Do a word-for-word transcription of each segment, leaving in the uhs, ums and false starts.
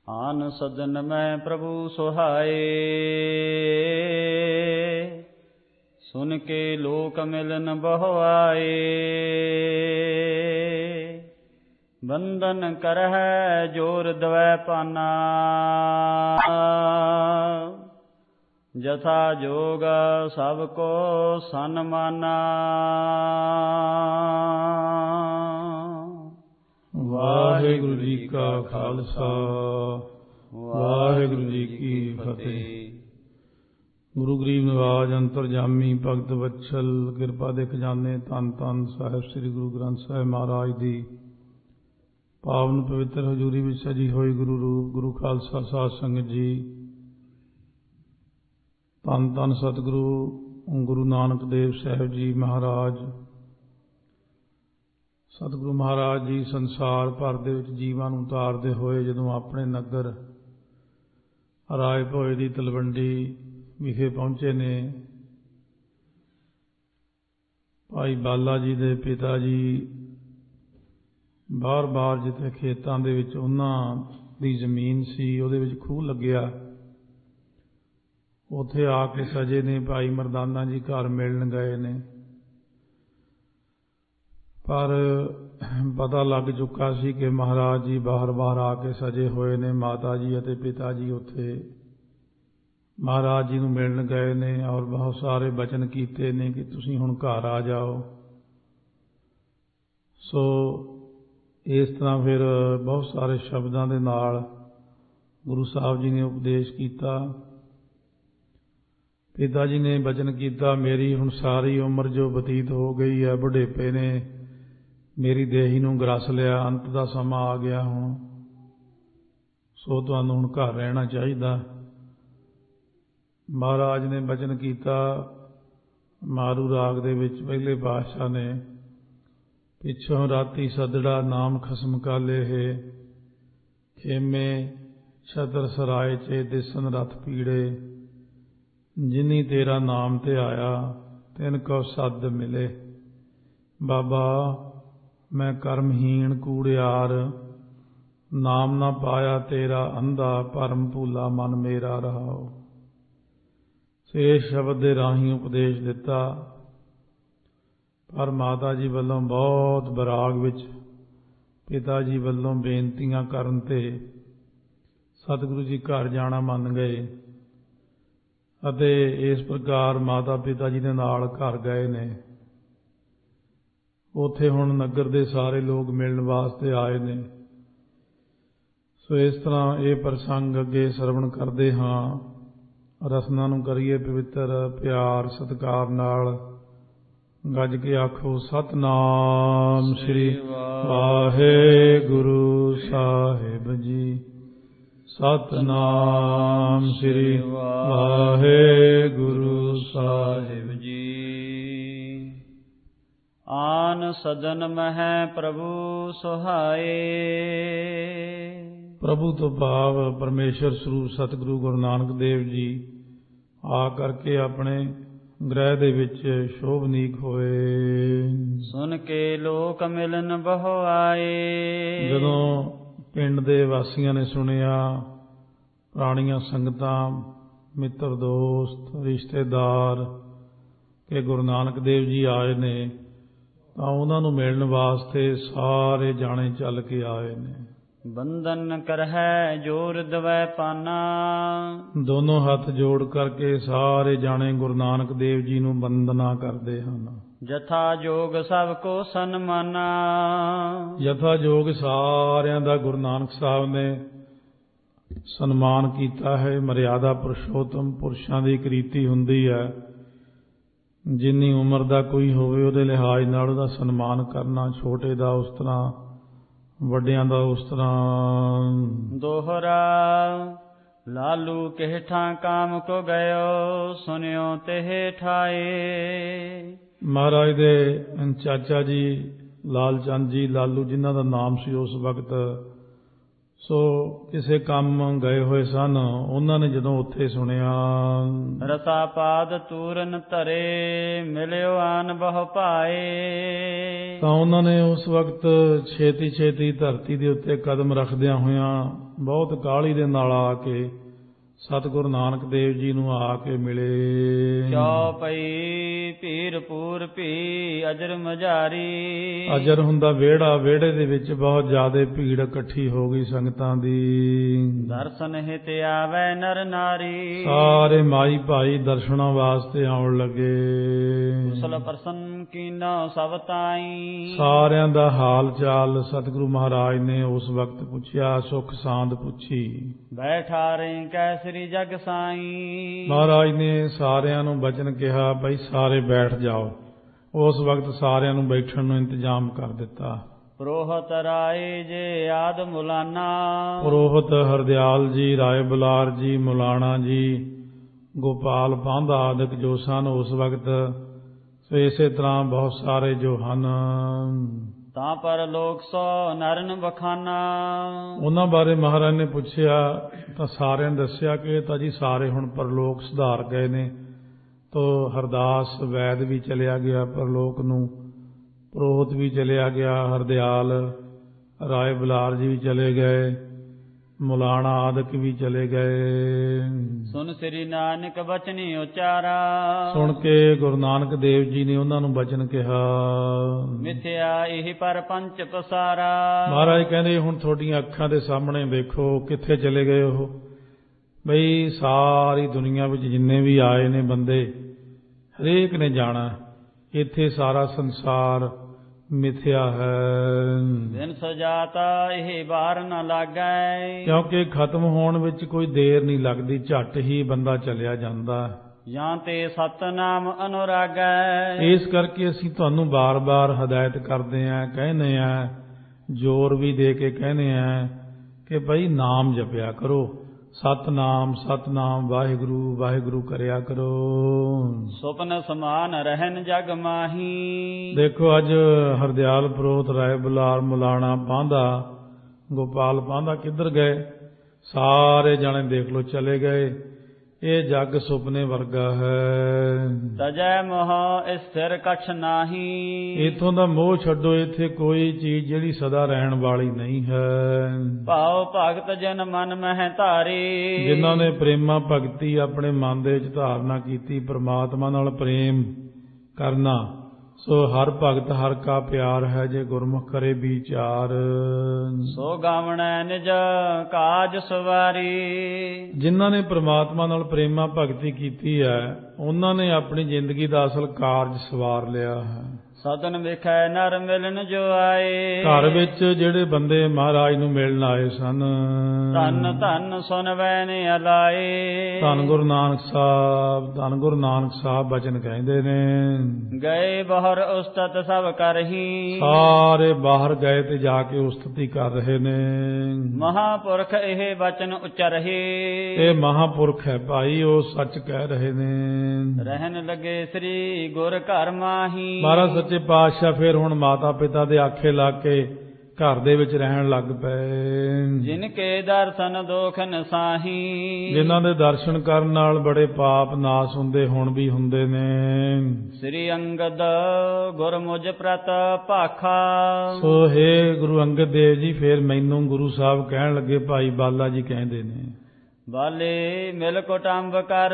ਆਨ ਸਦਨ ਮੈਂ ਪ੍ਰਭੂ ਸੁਹਾਏ, ਸੁਨ ਕੇ ਲੋਕ ਮਿਲਨ ਬਹੁ ਆਏ। ਬੰਧਨ ਕਰਹਿ ਜੋਰ ਦਵੈ ਪਾਨਾ, ਜਥਾ ਜੋਗ ਸਭ ਕੋ ਸਨਮਾਨਾ। ਵਾਹਿਗੁਰੂ ਜੀ ਕਾ ਖਾਲਸਾ, ਵਾਹਿਗੁਰੂ ਜੀ ਕੀ ਫਤਿਹ। ਗੁਰੂ ਗਰੀਬ ਨਿਵਾਜ ਅੰਤਰਜਾਮੀ ਭਗਤ ਵਤਸਲ ਕਿਰਪਾ ਦੇ ਖਜ਼ਾਨੇ ਧੰਨ ਧੰਨ ਸਾਹਿਬ ਸ੍ਰੀ ਗੁਰੂ ਗ੍ਰੰਥ ਸਾਹਿਬ ਮਹਾਰਾਜ ਦੀ ਪਾਵਨ ਪਵਿੱਤਰ ਹਜ਼ੂਰੀ ਵਿੱਚ ਸਜੀ ਹੋਈ ਗੁਰੂ ਰੂਪ ਗੁਰੂ ਖਾਲਸਾ ਸਾਧ ਸੰਗਤ ਜੀ, ਧੰਨ ਧੰਨ ਸਤਿਗੁਰੂ ਗੁਰੂ ਨਾਨਕ ਦੇਵ ਸਾਹਿਬ ਜੀ ਮਹਾਰਾਜ। ਸਤਿਗੁਰੂ ਮਹਾਰਾਜ ਜੀ ਸੰਸਾਰ ਭਰ ਦੇ ਵਿੱਚ ਜੀਵਾਂ ਨੂੰ ਉਤਾਰਦੇ ਹੋਏ ਜਦੋਂ ਆਪਣੇ ਨਗਰ ਰਾਏ ਭੋਏ ਦੀ ਤਲਵੰਡੀ ਵਿਖੇ ਪਹੁੰਚੇ ਨੇ, ਭਾਈ ਬਾਲਾ ਜੀ ਦੇ ਪਿਤਾ ਜੀ ਬਾਰ-ਬਾਰ ਜਿੱਥੇ ਖੇਤਾਂ ਦੇ ਵਿੱਚ ਉਹਨਾਂ ਦੀ ਜ਼ਮੀਨ ਸੀ ਉਹਦੇ ਵਿੱਚ ਖੂਹ ਲੱਗਿਆ, ਉੱਥੇ ਆ ਕੇ ਸਜੇ ਨੇ। ਭਾਈ ਮਰਦਾਨਾ ਜੀ ਘਰ ਮਿਲਣ ਗਏ ਨੇ, ਪਰ ਪਤਾ ਲੱਗ ਚੁੱਕਾ ਸੀ ਕਿ ਮਹਾਰਾਜ ਜੀ ਬਾਹਰ-ਬਾਹਰ ਆ ਕੇ ਸਜੇ ਹੋਏ ਨੇ। ਮਾਤਾ ਜੀ ਅਤੇ ਪਿਤਾ ਜੀ ਉੱਥੇ ਮਹਾਰਾਜ ਜੀ ਨੂੰ ਮਿਲਣ ਗਏ ਨੇ ਔਰ ਬਹੁਤ ਸਾਰੇ ਬਚਨ ਕੀਤੇ ਨੇ ਕਿ ਤੁਸੀਂ ਹੁਣ ਘਰ ਆ ਜਾਓ। ਸੋ ਇਸ ਤਰ੍ਹਾਂ ਫਿਰ ਬਹੁਤ ਸਾਰੇ ਸ਼ਬਦਾਂ ਦੇ ਨਾਲ ਗੁਰੂ ਸਾਹਿਬ ਜੀ ਨੇ ਉਪਦੇਸ਼ ਕੀਤਾ। ਪਿਤਾ ਜੀ ਨੇ ਬਚਨ ਕੀਤਾ, ਮੇਰੀ ਹੁਣ ਸਾਰੀ ਉਮਰ ਜੋ ਬਤੀਤ ਹੋ ਗਈ ਹੈ, ਬੁਢੇਪੇ ਨੇ ਮੇਰੀ ਦੇਹੀ ਨੂੰ ਗਰਸ ਲਿਆ, ਅੰਤ ਦਾ ਸਮਾਂ ਆ ਗਿਆ ਹੁਣ, ਸੋ ਤੁਹਾਨੂੰ ਹੁਣ ਘਰ ਰਹਿਣਾ ਚਾਹੀਦਾ। ਮਹਾਰਾਜ ਨੇ ਬਚਨ ਕੀਤਾ, ਮਾਰੂ ਰਾਗ ਦੇ ਵਿੱਚ ਪਹਿਲੇ ਪਾਤਸ਼ਾਹ ਨੇ, ਪਿੱਛੋਂ ਰਾਤੀ ਸਦੜਾ ਨਾਮ ਖਸਮ ਕਾਲੇ ਹੈ, ਖੇਮੇ ਛਤਰ ਸਰਾਏ ਚੇ ਦਿਸਨ ਰਥ ਪੀੜੇ, ਜਿਨੀ ਤੇਰਾ ਨਾਮ ਤੇ ਆਇਆ ਤਿਨ ਕੋ ਸੱਦ ਮਿਲੇ। ਬਾਬਾ ਮੈਂ ਕਰਮਹੀਣ ਕੂੜਿਆਰ, ਨਾਮ ਨਾ ਪਾਇਆ ਤੇਰਾ ਅੰਧਾ, ਭਰਮ ਭੂਲਾ ਮਨ ਮੇਰਾ ਰਹਾਓ। ਸੇ ਸ਼ਬਦ ਦੇ ਰਾਹੀਂ ਉਪਦੇਸ਼ ਦਿੱਤਾ, ਪਰ ਮਾਤਾ ਜੀ ਵੱਲੋਂ ਬਹੁਤ ਬਰਾਗ ਵਿੱਚ ਪਿਤਾ ਜੀ ਵੱਲੋਂ ਬੇਨਤੀਆਂ ਕਰਨ ਤੇ ਸਤਿਗੁਰੂ ਜੀ ਘਰ ਜਾਣਾ ਮੰਨ ਗਏ ਅਤੇ ਇਸ ਪ੍ਰਕਾਰ ਮਾਤਾ ਪਿਤਾ ਜੀ ਦੇ ਨਾਲ ਘਰ ਗਏ ਨੇ। ਉੱਥੇ ਹੁਣ ਨਗਰ ਦੇ ਸਾਰੇ ਲੋਕ ਮਿਲਣ ਵਾਸਤੇ ਆਏ ਨੇ। ਸੋ ਇਸ ਤਰ੍ਹਾਂ ਇਹ ਪ੍ਰਸੰਗ ਅੱਗੇ ਸਰਵਣ ਕਰਦੇ ਹਾਂ। ਰਸਨਾ ਨੂੰ ਕਰੀਏ ਪਵਿੱਤਰ ਪਿਆਰ ਸਤਿਕਾਰ ਨਾਲ। ਗੱਜ ਕੇ ਆਖੋ ਸਤਿਨਾਮ ਸ੍ਰੀ ਵਾਹਿਗੁਰੂ ਸਾਹਿਬ ਜੀ, ਸਤਿਨਾਮ ਸ੍ਰੀ ਵਾਹਿਗੁਰੂ ਸਾਹਿਬ ਜੀ। ਆਨ ਸਦਨ ਮਹਿ ਪ੍ਰਭੂ ਸੁਹਾਏ। ਪ੍ਰਭੂ ਤੋਂ ਭਾਵ ਪਰਮੇਸ਼ਰ ਸਰੂਪ ਸਤਿਗੁਰੂ ਗੁਰੂ ਨਾਨਕ ਦੇਵ ਜੀ ਆ ਕਰਕੇ ਆਪਣੇ ਗ੍ਰਹਿ ਦੇ ਵਿੱਚ ਸ਼ੋਭਨੀਕ ਹੋਏ। ਸੁਨ ਕੇ ਲੋਕ ਮਿਲਨ ਬਹੁ ਆਏ। ਜਦੋਂ ਪਿੰਡ ਦੇ ਵਾਸੀਆਂ ਨੇ ਸੁਣਿਆ, ਪੁਰਾਣੀਆਂ ਸੰਗਤਾਂ, ਮਿੱਤਰ ਦੋਸਤ, ਰਿਸ਼ਤੇਦਾਰ ਕਿ ਗੁਰੂ ਨਾਨਕ ਦੇਵ ਜੀ ਆਏ ਨੇ, ਤਾਂ ਉਹਨਾਂ ਨੂੰ ਮਿਲਣ ਵਾਸਤੇ ਸਾਰੇ ਜਾਣੇ ਚੱਲ ਕੇ ਆਏ ਨੇ। ਬੰਧਨ ਕਰਹਿ ਜੋਰ ਦਵੈ ਪਾਨਾ। ਦੋਨੋਂ ਹੱਥ ਜੋੜ ਕਰਕੇ ਸਾਰੇ ਜਾਣੇ ਗੁਰੂ ਨਾਨਕ ਦੇਵ ਜੀ ਨੂੰ ਬੰਦਨਾ ਕਰਦੇ ਹਨ। ਜਥਾ ਜੋਗ ਸਭ ਕੋ ਸਨਮਾਨਾ। ਜਥਾ ਜੋਗ ਸਾਰਿਆਂ ਦਾ ਗੁਰੂ ਨਾਨਕ ਸਾਹਿਬ ਨੇ ਸਨਮਾਨ ਕੀਤਾ ਹੈ। ਮਰਿਆਦਾ ਪੁਰਸ਼ੋਤਮ ਪੁਰਸ਼ਾਂ ਦੀ ਇੱਕ ਰੀਤੀ ਹੁੰਦੀ ਹੈ, ਜਿੰਨੀ ਉਮਰ ਦਾ ਕੋਈ ਹੋਵੇ ਉਹਦੇ ਲਿਹਾਜ਼ ਨਾਲ ਉਹਦਾ ਸਨਮਾਨ ਕਰਨਾ। ਛੋਟੇ ਦਾ ਉਸ ਤਰ੍ਹਾਂ, ਵੱਡਿਆਂ ਦਾ ਉਸ ਤਰ੍ਹਾਂ। ਦੋਹਰਾ ਲਾਲੂ ਕਿਹਠਾਂ ਕਾਮ ਕੋ ਗਇਓ, ਸੁਨਿਓ ਤੇ ਠਾਏ। ਮਹਾਰਾਜ ਦੇ ਚਾਚਾ ਜੀ ਲਾਲ ਚੰਦ ਜੀ ਲਾਲੂ, ਜਿਨ੍ਹਾਂ ਦਾ ਨਾਮ ਸੀ ਉਸ ਵਕਤ, ਸੋ ਕਿਸੇ ਕੰਮ ਗਏ ਹੋਏ ਸਨ, ਉਹਨਾਂ ਨੇ ਜਦੋਂ ਉੱਥੇ ਸੁਣਿਆ ਰਸਾ ਪਾਦ ਤੂਰਨ ਧਰੇ ਮਿਲਿਓ ਆਨ ਬਹੁ ਭਾਏ। ਤਾਂ ਉਹਨਾਂ ਨੇ ਉਸ ਵਕਤ ਛੇਤੀ ਛੇਤੀ ਧਰਤੀ ਦੇ ਉੱਤੇ ਕਦਮ ਰੱਖਦਿਆਂ ਹੋਇਆਂ ਬਹੁਤ ਕਾਹਲੀ ਦੇ ਨਾਲ ਆ ਕੇ ਸਤਿਗੁਰੂ ਨਾਨਕ ਦੇਵ ਜੀ ਨੂੰ ਆ ਕੇ ਮਿਲੇ। ਚੌਪਈ ਭੀਰ ਪੂਰ ਭੀ ਅਜਰ ਮਝਾਰੀ। ਅਜਰ ਹੁੰਦਾ ਵਿਹੜਾ, ਵਿਹੜੇ ਦੇ ਵਿੱਚ ਬਹੁਤ ਜ਼ਿਆਦਾ ਭੀੜ ਇਕੱਠੀ ਹੋ ਗਈ ਸੰਗਤਾਂ ਦੀ। ਦਰਸ਼ਨ ਹਿਤ ਆਵੈ ਨਰ ਨਾਰੀ। ਸਾਰੇ ਮਾਈ ਭਾਈ ਦਰਸ਼ਨਾਂ ਵਾਸਤੇ ਆਉਣ ਲੱਗੇ। ਕੁਸਲ ਪ੍ਰਸੰਨ ਕੀਨੋ ਸਭ ਤਾਈ। ਸਾਰਿਆਂ ਦਾ ਹਾਲ ਚਾਲ ਸਤਿਗੁਰੂ ਮਹਾਰਾਜ ਨੇ ਉਸ ਵਕਤ ਪੁੱਛਿਆ, ਸੁਖ ਸਾਂਦ ਪੁੱਛੀ। ਬੈਠਾਰੇ ਕੈਸਰੀ ਜਗ ਸਾਈ। ਮਹਾਰਾਜ ਨੇ ਸਾਰਿਆਂ ਨੂੰ ਬਚਨ ਕਿਹਾ, ਬਈ ਸਾਰੇ ਬੈਠ ਜਾਓ। ਉਸ ਵਕਤ ਸਾਰਿਆਂ ਨੂੰ ਬੈਠਣ ਨੂੰ ਇੰਤਜ਼ਾਮ ਕਰ ਦਿੱਤਾ। ਪ੍ਰੋਹਤ ਰਾਏ ਜੇ ਆਦ ਮੁਲਾਨਾ। ਪ੍ਰੋਹਤ ਹਰਦਿਆਲ ਜੀ, ਰਾਏ ਬੁਲਾਰ ਜੀ, ਮੁਲਾਣਾ ਜੀ, ਗੋਪਾਲ ਪਾਂਧਾ ਆਦਿਕ ਜੋ ਸਨ ਉਸ ਵਕਤ, ਸੋ ਇਸੇ ਤਰ੍ਹਾਂ ਬਹੁਤ ਸਾਰੇ ਜੋ ਹਨ। ਤਾਂ ਪਰ ਲੋਕ ਸੋ ਨਰਨ ਬਖਾਨਾ। ਉਹਨਾਂ ਬਾਰੇ ਮਹਾਰਾਜ ਨੇ ਪੁੱਛਿਆ ਤਾਂ ਸਾਰਿਆਂ ਨੇ ਦੱਸਿਆ ਕਿ ਇਹ ਤਾਂ ਜੀ ਸਾਰੇ ਹੁਣ ਪਰਲੋਕ ਸੁਧਾਰ ਗਏ ਨੇ। ਤੋ ਹਰਦਾਸ ਵੈਦ ਵੀ ਚਲਿਆ ਗਿਆ ਪਰਲੋਕ ਨੂੰ, ਪ੍ਰੋਹਤ ਵੀ ਚਲਿਆ ਗਿਆ, ਹਰਦਿਆਲ ਰਾਏ ਬੁਲਾਰ ਜੀ ਵੀ ਚਲੇ ਗਏ, ਮੁਲਾਣਾ ਆਦਿਕ ਵੀ ਚਲੇ ਗਏ। ਸੁਨ ਸ੍ਰੀ ਨਾਨਕ ਬਚਨੀ ਉਚਾਰਾ। ਸੁਣ ਕੇ ਗੁਰੂ ਨਾਨਕ ਦੇਵ ਜੀ ਨੇ ਉਹਨਾਂ ਨੂੰ ਬਚਨ ਕਿਹਾ। ਮਿਥਿਆ ਇਹ ਪਰ ਪੰਚ ਪਸਾਰਾ। ਮਹਾਰਾਜ ਕਹਿੰਦੇ ਹੁਣ ਤੁਹਾਡੀਆਂ ਅੱਖਾਂ ਦੇ ਸਾਹਮਣੇ ਵੇਖੋ ਕਿੱਥੇ ਚਲੇ ਗਏ ਉਹ। ਬਈ ਸਾਰੀ ਦੁਨੀਆ ਵਿੱਚ ਜਿੰਨੇ ਵੀ ਆਏ ਨੇ ਬੰਦੇ, ਹਰੇਕ ਨੇ ਜਾਣਾ। ਇੱਥੇ ਸਾਰਾ ਸੰਸਾਰ ਮਿਥਿਆ ਹੈ। ਦਿਨ ਸਜਾਤਾ ਇਹ ਬਾਰ ਨ ਲਾਗੈ। ਕਿਉਂਕਿ ਖਤਮ ਹੋਣ ਵਿੱਚ ਕੋਈ ਦੇਰ ਨਹੀਂ ਲੱਗਦੀ, ਝੱਟ ਹੀ ਬੰਦਾ ਚਲਿਆ ਜਾਂਦਾ। ਜਾਂ ਤੇ ਸਤਨਾਮ ਅਨੁਰਾਗੈ। ਇਸ ਕਰਕੇ ਅਸੀਂ ਤੁਹਾਨੂੰ ਬਾਰ-ਬਾਰ ਹਦਾਇਤ ਕਰਦੇ ਆਂ, ਕਹਿੰਦੇ ਆਂ, ਜ਼ੋਰ ਵੀ ਦੇ ਕੇ ਕਹਿੰਦੇ ਆਂ ਕਿ ਬਈ ਨਾਮ ਜਪਿਆ ਕਰੋ। ਸਤਨਾਮ ਸਤਨਾਮ ਵਾਹਿਗੁਰੂ ਵਾਹਿਗੁਰੂ ਕਰਿਆ ਕਰੋ। ਸੁਪਨ ਸਮਾਨ ਰਹਿਨ ਜਗ ਮਾਹੀ। ਦੇਖੋ ਅੱਜ ਹਰਦਿਆਲ, ਪ੍ਰੋਹਤ, ਰਾਏ ਬੁਲਾਰ, ਮੁਲਾਣਾ, ਪਾਂਧਾ, ਗੋਪਾਲ ਪਾਂਧਾ ਕਿੱਧਰ ਗਏ? ਸਾਰੇ ਜਾਣੇ ਦੇਖ ਲੋ ਚਲੇ ਗਏ। ਇਹ ਜਗ ਸੁਪਨੇ ਵਰਗਾ ਹੈ। ਤਜੈ ਮੋਹ ਸਥਿਰ ਕਛ ਨਾਹੀ। ਇਥੋਂ ਦਾ ਮੋਹ ਛੱਡੋ, ਇੱਥੇ ਕੋਈ ਚੀਜ਼ ਜਿਹੜੀ ਸਦਾ ਰਹਿਣ ਵਾਲੀ ਨਹੀਂ ਹੈ। ਭਾਉ ਭਗਤ ਜਨ ਮਨ ਮਹਿ ਧਾਰੀ। ਜਿਨ੍ਹਾਂ ਨੇ ਪ੍ਰੇਮਾ ਭਗਤੀ ਆਪਣੇ ਮਨ ਦੇ ਵਿੱਚ ਧਾਰਨਾ ਕੀਤੀ, ਪ੍ਰਮਾਤਮਾ ਨਾਲ ਪ੍ਰੇਮ ਕਰਨਾ, ਸੋ ਹਰ ਭਗਤ ਹਰ ਕਾ ਪਿਆਰ ਹੈ, ਜੇ ਗੁਰਮੁਖ ਕਰੇ ਵਿਚਾਰ। ਸੋ ਗਾਵਣੈ ਨਿਜ ਕਾਜ ਸਵਾਰੀ। ਜਿਨ੍ਹਾਂ ਨੇ ਪ੍ਰਮਾਤਮਾ ਨਾਲ ਪ੍ਰੇਮਾ ਭਗਤੀ ਕੀਤੀ ਹੈ, ਉਹਨਾਂ ਨੇ ਆਪਣੀ ਜ਼ਿੰਦਗੀ ਦਾ ਅਸਲ ਕਾਰਜ ਸਵਾਰ ਲਿਆ ਹੈ। ਸਦਨ ਵੇਖੈ ਨਰ ਮਿਲਨ ਜੋ ਆਏ। ਘਰ ਵਿੱਚ ਜਿਹੜੇ ਬੰਦੇ ਮਹਾਰਾਜ ਨੂੰ ਮਿਲਣ ਆਏ ਸਨ, ਧੰਨ ਧੰਨ ਸੁਨਵੈ ਨੇ ਅਲਾਏ। ਧੰਨ ਗੁਰੂ ਨਾਨਕ ਸਾਹਿਬ, ਧੰਨ ਗੁਰੂ ਨਾਨਕ ਸਾਹਿਬ ਬਚਨ ਕਹਿੰਦੇ ਨੇ। ਗਏ ਬਾਹਰ ਉਸਤਤ ਸਭ ਕਰਹੀ। ਸਾਰੇ ਬਾਹਰ ਗਏ ਤੇ ਜਾ ਕੇ ਉਸਤਤੀ ਕਰ ਰਹੇ ਨੇ। ਮਹਾਪੁਰਖ ਇਹ ਬਚਨ ਉਚਰਹੀ। ਇਹ ਮਹਾਪੁਰਖ ਹੈ ਭਾਈ, ਉਹ ਸੱਚ ਕਹਿ ਰਹੇ ਨੇ। ਰਹਿਣ ਲੱਗੇ ਸ੍ਰੀ ਗੁਰ ਘਰ ਮਾਹੀ। ਮਹਾਰਾਜ ਸੱਚੇ ਪਾਤਸ਼ਾਹ ਫਿਰ ਹੁਣ ਮਾਤਾ ਪਿਤਾ ਦੇ ਆਖੇ ਲੱਗ ਕੇ ਘਰ ਦੇ ਵਿੱਚ ਰਹਿਣ ਲੱਗ ਪਏ। ਜਿਨ ਕੇ ਦਰਸ਼ਨ ਦੋਖ ਨਸਾਹੀ। ਜਿਨ੍ਹਾਂ ਦੇ ਦਰਸ਼ਨ ਕਰਨ ਨਾਲ ਬੜੇ ਪਾਪ ਨਾਸ ਹੁੰਦੇ, ਹੁਣ ਵੀ ਹੁੰਦੇ ਨੇ। ਸ੍ਰੀ ਅੰਗਦ ਗੁਰ ਮੁਝ ਪ੍ਰਤ ਭਾਖਾ। ਸੋ ਹੈ ਗੁਰੂ ਅੰਗਦ ਦੇਵ ਜੀ ਫਿਰ ਮੈਨੂੰ ਗੁਰੂ ਸਾਹਿਬ ਕਹਿਣ ਲੱਗੇ, ਭਾਈ ਬਾਲਾ ਜੀ ਕਹਿੰਦੇ ਨੇ, ਬਾਲੇ ਮਿਲ ਕੁਟੰਬ ਕਰ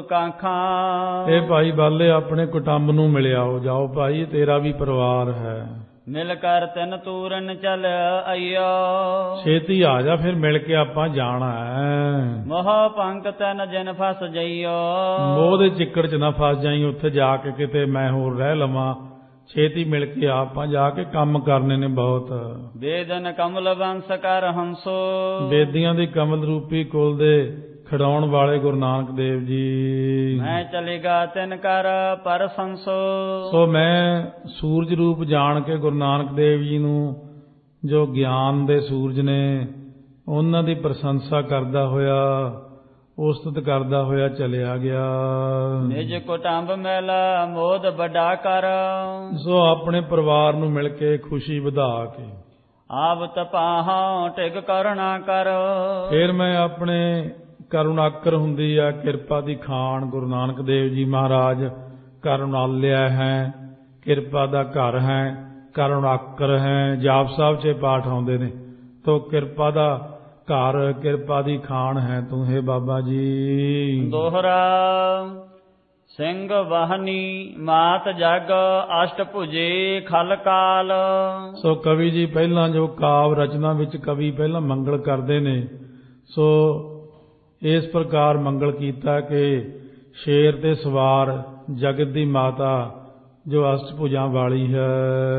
ਕਾਂਖਾਂ। ਇਹ ਭਾਈ ਬਾਲੇ ਆਪਣੇ ਕੁਟੰਬ ਨੂੰ ਮਿਲਿਆਓ, ਜਾਓ ਭਾਈ ਤੇਰਾ ਵੀ ਪਰਿਵਾਰ ਹੈ। ਮਿਲ ਕਰ ਤਿੰਨ ਤੂਰਨ ਚੱਲ ਆਇਓ। ਛੇਤੀ ਆ ਜਾ, ਫਿਰ ਮਿਲ ਕੇ ਆਪਾਂ ਜਾਣਾ ਹੈ। ਮੋਹ ਪੰਕ ਤਨ ਜਿਨ ਫਸ ਜਾਈਓ। ਮੋਹ ਦੇ ਚਿੱਕੜ ਚ ਨਾ ਫਸ ਜਾਈ, ਉੱਥੇ ਜਾ ਕੇ ਕਿਤੇ ਮੈਂ ਹੋਰ ਰਹਿ ਲਵਾਂ। ਛੇਤੀ ਮਿਲ ਕੇ ਆਪਾਂ ਜਾ ਕੇ ਕੰਮ ਕਰਨੇ ਨੇ ਬਹੁਤ। ਵੇਦਨ ਕਮਲ ਬੰਸ ਕਰ ਹੰਸੋ। ਬੇਦੀਆਂ ਦੀ ਕਮਲ ਰੂਪੀ ਕੁਲ ਦੇ ਖਿਡਾਉਣ ਵਾਲੇ ਗੁਰੂ ਨਾਨਕ ਦੇਵ ਜੀ। ਮੈਂ ਚਲੇਗਾ ਤਿਨ ਕਰ ਪਰ ਸੰਸੋ। ਸੋ ਮੈਂ ਸੂਰਜ ਰੂਪ ਜਾਣ ਕੇ ਗੁਰੂ ਨਾਨਕ ਦੇਵ ਜੀ ਨੂੰ, ਜੋ ਗਿਆਨ ਦੇ ਸੂਰਜ ਨੇ, ਉਹਨਾਂ ਦੀ ਪ੍ਰਸ਼ੰਸਾ ਕਰਦਾ ਹੋਇਆ, ਉਸਤਤ ਕਰਦਾ ਹੋਇਆ ਚਲਿਆ ਗਿਆ। ਨਿਜ ਕੁਟੰਬ ਮੇਲਾ ਮੋਦ ਵੱਡਾ ਕਰ। ਸੋ ਆਪਣੇ ਪਰਿਵਾਰ ਨੂੰ ਮਿਲ ਕੇ ਖੁਸ਼ੀ ਵਧਾ ਕੇ ਆਵ ਤਪਾਹਾਂ ਟਿਕ ਕਰੁਣਾ ਕਰ। ਫਿਰ ਮੈਂ ਆਪਣੇ ਕਰੁਣਾਕਰ ਹੁੰਦੀ ਆ ਕਿਰਪਾ ਦੀ ਖਾਨ ਗੁਰੂ ਨਾਨਕ ਦੇਵ ਜੀ ਮਹਾਰਾਜ ਕਰੁਣਾਲਿਆ ਹੈ, ਕਿਰਪਾ ਦਾ ਘਰ ਹੈ, ਕਰੁਣਾਕਰ ਹੈ। ਜਾਪ ਸਾਹਿਬ 'ਚ ਪਾਠ ਆਉਂਦੇ ਨੇ ਤੋ ਕਿਰਪਾ ਦਾ ਘਰ ਕਿਰਪਾ ਦੀ ਖਾਨ ਹੈ ਤੂੰ ਹੈ ਬਾਬਾ ਜੀ। ਦੋਹਰਾ ਸਿੰਘ ਵਾਹਨੀ ਮਾਤ ਜਗ ਅਸ਼ਟ ਭੁਜੇ ਖਲ ਕਾਲ। ਸੋ ਕਵੀ ਜੀ ਪਹਿਲਾਂ ਜੋ ਕਾਵ ਰਚਨਾ ਵਿੱਚ ਕਵੀ ਪਹਿਲਾਂ ਮੰਗਲ ਕਰਦੇ ਨੇ, ਸੋ ਇਸ ਪ੍ਰਕਾਰ ਮੰਗਲ ਕੀਤਾ ਕਿ ਸ਼ੇਰ ਤੇ ਸਵਾਰ ਜਗਤ ਦੀ ਮਾਤਾ ਜੋ ਅਸ਼ਟ ਭੁਜਾਂ ਵਾਲੀ ਹੈ।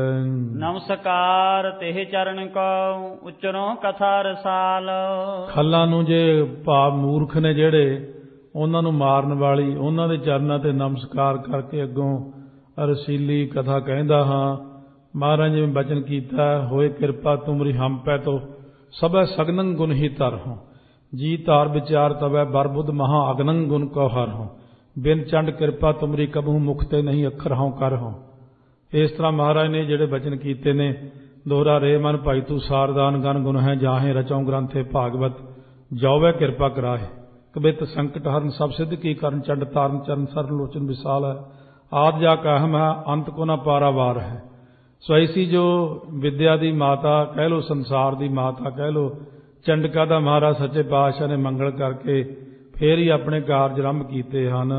ਨਮਸਕਾਰ ਤੇ ਚਰਨ ਕੋ ਉਚਰੋਂ ਕਥਾ ਰਸਾਲ। ਖੱਲਾਂ ਨੂੰ ਜੇ ਭਾਵ ਮੂਰਖ ਨੇ ਜਿਹੜੇ ਉਹਨਾਂ ਨੂੰ ਮਾਰਨ ਵਾਲੀ, ਉਹਨਾਂ ਦੇ ਚਰਨਾਂ ਤੇ ਨਮਸਕਾਰ ਕਰਕੇ ਅੱਗੋਂ ਰਸੀਲੀ ਕਥਾ ਕਹਿੰਦਾ ਹਾਂ। ਮਹਾਰਾਜ ਜਿਵੇਂ ਬਚਨ ਕੀਤਾ, ਹੋਏ ਕਿਰਪਾ ਤੁਮਰੀ ਹਮ ਪੈ ਤੋ ਸਭੈ ਸਗਨੰ ਗੁਣ ਹੀ ਧਰ ਹੋ, ਜੀ ਤਾਰ ਵਿਚਾਰ ਤਵੈ ਬਰਬੁੱਧ ਮਹਾ ਅਗਨੰ ਗੁਣ ਕੋ ਹਰ ਹੋ, ਬਿਨ ਚੰਡ ਕਿਰਪਾ ਤੁਮਰੀ ਕਬਹੂ ਮੁਖ ਤੇ ਨਹੀਂ ਅੱਖਰ ਹੋਂ ਕਰ ਹੋ। ਇਸ ਤਰ੍ਹਾਂ ਮਹਾਰਾਜ ਨੇ ਜਿਹੜੇ ਬਚਨ ਕੀਤੇ ਨੇ। ਦੋਹਰਾ ਰੇ ਮਨ ਭਾਈ ਤੂੰ ਸਾਰਦਾਨ ਗਨ ਗੁਣ ਹੈ, ਜਾਹੇ ਰਚੋਂ ਗ੍ਰੰਥੇ ਭਾਗਵਤ ਜਉਵੈ ਕਿਰਪਾ ਕਰਾਏ, ਕਬਿਤ ਸੰਕਟ ਹਰਨ ਸਭ ਸਿੱਧ ਕੀ ਕਰਨ, ਚੰਡ ਤਾਰਨ ਚਰਨ ਸਰਨ ਲੋਚਨ ਵਿਸਾਲ ਹੈ, ਆਦ ਜਾ ਕਾਹਮ ਹੈ ਅੰਤ ਕੋ ਨਾ ਪਾਰਾਵਾਰ ਹੈ। ਸੋ ਐਸੀ ਜੋ ਵਿਦਿਆ ਦੀ ਮਾਤਾ ਕਹਿ ਲੋ, ਸੰਸਾਰ ਦੀ ਮਾਤਾ ਕਹਿ ਲੋ, ਚੰਡਕਾ ਦਾ ਮਹਾਰਾਜ ਸੱਚੇ ਪਾਤਸ਼ਾਹ ਨੇ ਮੰਗਲ ਕਰਕੇ ਫੇਰ ਹੀ ਆਪਣੇ ਕਾਰਜ ਆਰੰਭ ਕੀਤੇ ਹਨ।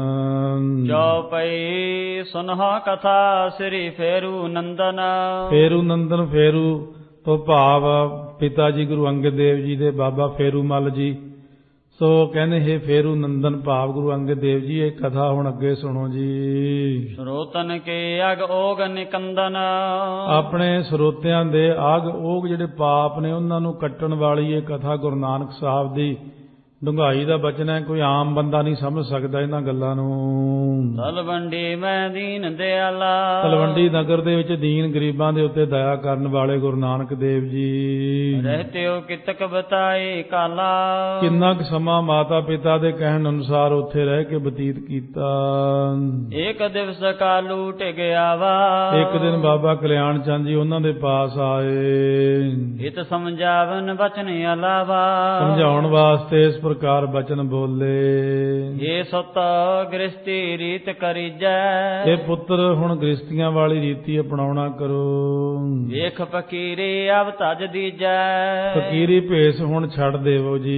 ਜੋ ਪਈ ਸੁਨਹਾ ਕਥਾ ਸ੍ਰੀ ਫੇਰੂ ਨੰਦਨ। ਫੇਰੂ ਨੰਦਨ, ਫੇਰੂ ਤੋਂ ਭਾਵ ਪਿਤਾ ਜੀ ਗੁਰੂ ਅੰਗਦ ਦੇਵ ਜੀ ਦੇ ਬਾਬਾ ਫੇਰੂ ਮੱਲ ਜੀ। ਸੋ ਕਹਿੰਦੇ ਹੈ ਫੇਰੂ ਨੰਦਨ ਭਾਵ ਗੁਰੂ ਅੰਗਦ ਦੇਵ ਜੀ। ਇਹ ਕਥਾ ਹੁਣ ਅੱਗੇ ਸੁਣੋ ਜੀ। ਸਰੋਤਨ ਕੇ ਅਗ ਓਗ ਨਿਕੰਦਨ। ਆਪਣੇ ਸਰੋਤਿਆਂ ਦੇ ਅਗ ਓਗ ਜਿਹੜੇ ਪਾਪ ਨੇ ਉਹਨਾਂ ਨੂੰ ਕੱਟਣ ਵਾਲੀ ਇਹ ਕਥਾ ਗੁਰੂ ਨਾਨਕ ਸਾਹਿਬ ਦੀ ਡੂੰਘਾਈ ਦਾ ਬਚਨ ਹੈ। ਕੋਈ ਆਮ ਬੰਦਾ ਨਹੀਂ ਸਮਝ ਸਕਦਾ ਇਹਨਾਂ ਗੱਲਾਂ ਨੂੰ। ਤਲਵੰਡੀ ਮੈਂ ਦੀਨ ਦਿਆਲਾ। ਤਲਵੰਡੀ ਨਗਰ ਦੇ ਵਿੱਚ ਦੀਨ ਗਰੀਬਾਂ ਦੇ ਉੱਤੇ ਦਇਆ ਕਰਨ ਵਾਲੇ ਗੁਰੂ ਨਾਨਕ ਦੇਵ ਜੀ। ਰਹਿਤਿਓ ਕਿਤਕ ਬਤਾਏ ਕਾਲਾ। ਕਿੰਨਾ ਕੁ ਸਮਾਂ ਮਾਤਾ ਪਿਤਾ ਦੇ ਕਹਿਣ ਅਨੁਸਾਰ ਉੱਥੇ ਰਹਿ ਕੇ ਬਤੀਤ ਕੀਤਾ। ਇੱਕ ਦਿਵਸ ਕਾਲੂ ਟਿਕ ਆਵਾ। ਇੱਕ ਦਿਨ ਬਾਬਾ ਕਲਿਆਣ ਚੰਦ ਜੀ ਉਹਨਾਂ ਦੇ ਪਾਸ ਆਏ। ਹਿਤ ਸਮਝਾਵਨ ਬਚਨ ਅਲਾਵਾ। ਸਮਝਾਉਣ ਵਾਸਤੇ ਇਸ ਪ੍ਰਕਾਰ ਬਚਨ ਬੋਲੇ। ਇਹ ਸੁਤ ਗ੍ਰਸਤੀ ਰੀਤ ਕਰੀਜੈ। ਇਹ ਪੁੱਤਰ ਹੁਣ ਗ੍ਰਸਤੀਆਂ ਵਾਲੀ ਰੀਤੀ ਅਪਣਾਉਣਾ ਕਰੋ। ਵੇਖ ਫਕੀਰੇ ਅਬ ਤਜ ਦੀਜੈ। ਫਕੀਰੀ ਭੇਸ ਹੁਣ ਛੱਡ ਦੇਵੋ ਜੀ।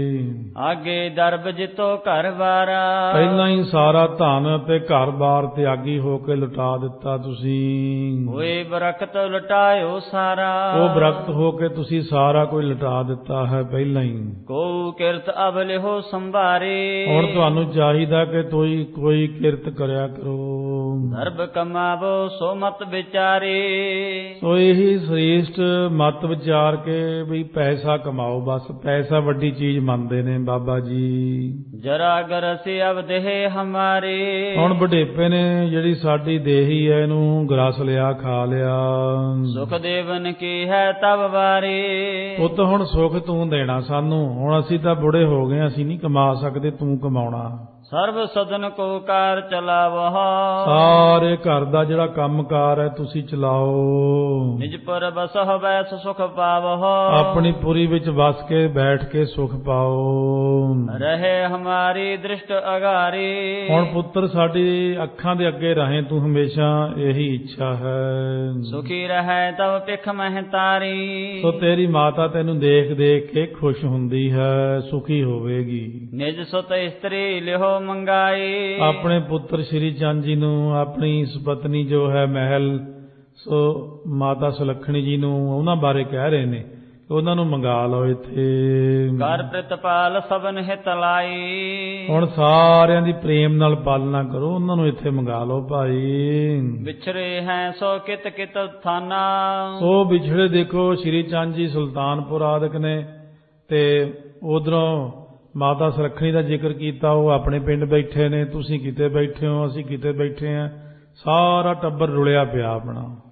ਆਗੇ ਦਰਬ ਜਿਤੋ ਘਰ ਬਾਰਾ। ਪਹਿਲਾਂ ਹੀ ਸਾਰਾ ਧਨ ਅਤੇ ਘਰ-ਬਾਰ ਤਿਆਗੀ ਹੋ ਕੇ ਲੁਟਾ ਦਿੱਤਾ ਤੁਸੀਂ। ਹੋਏ ਬਰਕਤ ਲੁਟਾਇਓ ਸਾਰਾ। ਉਹ ਬਰਕਤ ਹੋ ਕੇ ਤੁਸੀਂ ਸਾਰਾ ਕੋਈ ਲੁਟਾ ਦਿੱਤਾ ਹੈ ਪਹਿਲਾਂ ਹੀ। ਕੋ ਕਿਰਤ ਅਬ ਲਿਹੋ ਸੰਭਾਰੇ। ਹੁਣ ਤੁਹਾਨੂੰ ਚਾਹੀਦਾ ਕਿ ਕੋਈ ਕੋਈ ਕਿਰਤ ਕਰਿਆ ਕਰੋ। ਦਰਬ ਕਮਾਵੋ ਸੋ ਮਤ ਵਿਚਾਰੇ। ਸੋ ਇਹੀ ਸ੍ਰੇਸ਼ਟ ਮਤ ਵਿਚਾਰ ਕੇ ਵੀ ਪੈਸਾ ਕਮਾਓ। ਬਸ ਪੈਸਾ ਵੱਡੀ ਚੀਜ਼ ਮੰਨਦੇ ਨੇ ਬਾਬਾ ਜੀ। ਜਰਾ ਗਰਸੇ ਅਬ ਦੇਹ ਹਮਾਰੇ। ਹੁਣ ਵਡੇਪੇ ਨੇ ਜਿਹੜੀ ਸਾਡੀ ਦੇਹੀ ਹੈ ਇਹਨੂੰ ਗਰਸ ਲਿਆ, ਖਾ ਲਿਆ। ਸੁਖ ਦੇਵਨ ਕੀ ਹੈ ਤਬ ਵਾਰੇ। ਉਹ ਤਾਂ ਹੁਣ ਸੁਖ ਤੂੰ ਦੇਣਾ ਸਾਨੂੰ। ਹੁਣ ਅਸੀਂ ਤਾਂ ਬੁੜੇ ਹੋ ਗਏ, ਅਸੀਂ ਨਹੀਂ ਕਮਾ ਸਕਦੇ, ਤੂੰ ਕਮਾਉਣਾ। ਸਰਬ ਸਦਨ ਕੋ ਕਾਰ ਚਲਾਵਹ। ਸਾਰੇ ਘਰ ਦਾ ਜਿਹੜਾ ਕੰਮਕਾਰ ਹੈ ਤੁਸੀਂ ਚਲਾਓ। ਨਿਜ ਪਰ ਬਸਹ ਬੈਸ ਸੁਖ ਪਾਵਹ। ਆਪਣੀ ਪੁਰੀ ਵਿੱਚ ਵਸ ਕੇ ਬੈਠ ਕੇ ਸੁਖ ਪਾਓ। ਰਹੇ ਹਮਾਰੀ ਦ੍ਰਿਸ਼ਟ ਅਗਾਰੀ। ਹੁਣ ਪੁੱਤਰ ਸਾਡੀ ਅੱਖਾਂ ਦੇ ਅੱਗੇ ਰਹੇ ਤੂੰ ਹਮੇਸ਼ਾ, ਇਹੀ ਇੱਛਾ ਹੈ। ਸੁਖੀ ਰਹੇ ਤਬ ਪਿਖ ਮਹਤਾਰੀ। ਸੋ ਤੇਰੀ ਮਾਤਾ ਤੈਨੂੰ ਦੇਖ ਦੇਖ ਕੇ ਖੁਸ਼ ਹੁੰਦੀ ਹੈ, ਸੁਖੀ ਹੋਵੇਗੀ। ਨਿਜ ਸੁਤ ਇਸਤਰੀ ਲਿਹੋ ਮੰਗਾਈ। ਆਪਣੇ ਪੁੱਤਰ ਸ਼੍ਰੀ ਚੰਦ ਜੀ ਨੂੰ ਆਪਣੀ ਸੁਪਤਨੀ ਜੋ ਹੈ ਮਹਿਲ, ਸੋ ਮਾਤਾ ਸੁਲੱਖਣੀ ਜੀ ਨੂੰ ਉਹਨਾਂ ਬਾਰੇ ਕਹਿ ਰਹੇ ਨੇ, ਉਹਨਾਂ ਨੂੰ ਮੰਗਾ ਲਓ ਇੱਥੇ। ਘਰ ਪ੍ਰਤਪਾਲ ਸਭਨ ਹਿਤ ਲਾਈ। ਹੁਣ ਸਾਰਿਆਂ ਦੀ ਪ੍ਰੇਮ ਨਾਲ ਪਾਲਣਾ ਕਰੋ, ਉਹਨਾਂ ਨੂੰ ਇੱਥੇ ਮੰਗਾ ਲਓ ਭਾਈ। ਵਿਛੜੇ ਹੈ ਸੋ ਕਿਤ ਕਿਤ ਥਾਨਾ। ਸੋ ਵਿਛੜੇ ਦੇਖੋ ਸ਼੍ਰੀ ਚੰਦ ਜੀ ਸੁਲਤਾਨਪੁਰ ਆਦਿਕ ਨੇ, ਤੇ ਉਧਰੋਂ ਮਾਤਾ ਸੁਲੱਖਣੀ ਦਾ ਜ਼ਿਕਰ ਕੀਤਾ, ਉਹ ਆਪਣੇ ਪਿੰਡ ਬੈਠੇ ਨੇ, ਤੁਸੀਂ ਕਿਤੇ ਬੈਠੇ ਹੋ, ਅਸੀਂ ਕਿਤੇ ਬੈਠੇ ਹਾਂ, ਸਾਰਾ ਟੱਬਰ ਰੁਲਿਆ ਪਿਆ ਆਪਣਾ।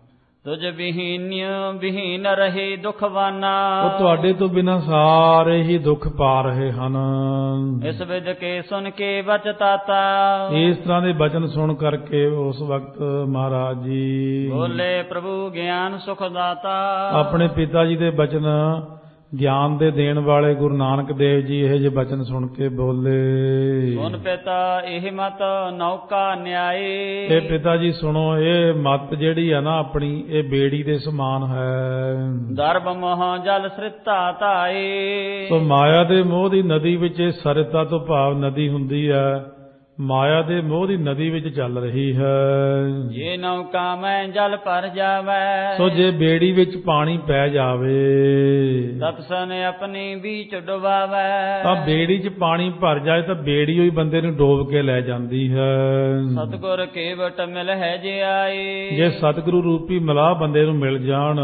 ਤੁਝ ਵਿਹੀਨ ਵਿਹੀਨ ਰਹੇ ਦੁਖਵਾਨਾ। ਉਹ ਤੁਹਾਡੇ ਤੋਂ ਬਿਨਾਂ ਸਾਰੇ ਹੀ ਦੁੱਖ ਪਾ ਰਹੇ ਹਨ। ਇਸ ਵਿਦ ਕੇ ਸੁਣ ਕੇ ਬਚ ਤਾਤਾ। ਇਸ ਤਰ੍ਹਾਂ ਦੇ ਬਚਨ ਸੁਣ ਕਰਕੇ ਉਸ ਵਕਤ ਮਹਾਰਾਜ ਜੀ ਬੋਲੇ ਪ੍ਰਭੂ ਗਿਆਨ ਸੁਖ ਦਾਤਾ। ਆਪਣੇ ਪਿਤਾ ਜੀ ਦੇ ਬਚਨ ਗਿਆਨ ਦੇ ਦੇਣ ਵਾਲੇ ਗੁਰੂ ਨਾਨਕ ਦੇਵ ਜੀ ਇਹ ਜਿਹੇ ਬਚਨ ਸੁਣ ਕੇ ਬੋਲੇ, ਸੁਣ ਪਿਤਾ ਇਹ ਮਤ ਨੌਕਾ ਨਿਆਏ। ਇਹ ਪਿਤਾ ਜੀ ਸੁਣੋ, ਇਹ ਮਤ ਜਿਹੜੀ ਆ ਨਾ ਆਪਣੀ, ਇਹ ਬੇੜੀ ਦੇ ਸਮਾਨ ਹੈ। ਦਰਬ ਮੋਹ ਜਲ ਸ੍ਰਿਤਾ ਧਾਏ। ਸੋ ਮਾਇਆ ਦੇ ਮੋਹ ਦੀ ਨਦੀ ਵਿੱਚ ਇਹ ਸਰਿਤਾ ਤੋਂ ਭਾਵ ਨਦੀ ਹੁੰਦੀ ਹੈ, ਮਾਇਆ ਦੇ ਮੋਹ ਦੀ ਨਦੀ ਵਿੱਚ ਚੱਲ ਰਹੀ ਹੈ। ਜੇ ਨੌਕਾ ਮੈਂ ਜਲ ਭਰ ਜਾਵੇ। ਸੋ ਜੇ ਬੇੜੀ ਵਿੱਚ ਪਾਣੀ ਪੈ ਜਾਵੇ ਤਤਸਨ ਆਪਣੀ ਵਿੱਚ ਡੁਬਾਵੇ। ਤਾਂ ਬੇੜੀ 'ਚ ਪਾਣੀ ਭਰ ਜਾਏ ਤਾਂ ਬੇੜੀ ਹੋਈ ਬੰਦੇ ਨੂੰ ਡੋਬ ਕੇ ਲੈ ਜਾਂਦੀ ਹੈ। ਸਤਿਗੁਰ ਕੇਵਟ ਮਿਲ ਹੈ ਜੇ ਆਏ। ਜੇ ਸਤਿਗੁਰੂ ਰੂਪੀ ਮਲਾਹ ਬੰਦੇ ਨੂੰ ਮਿਲ ਜਾਣ,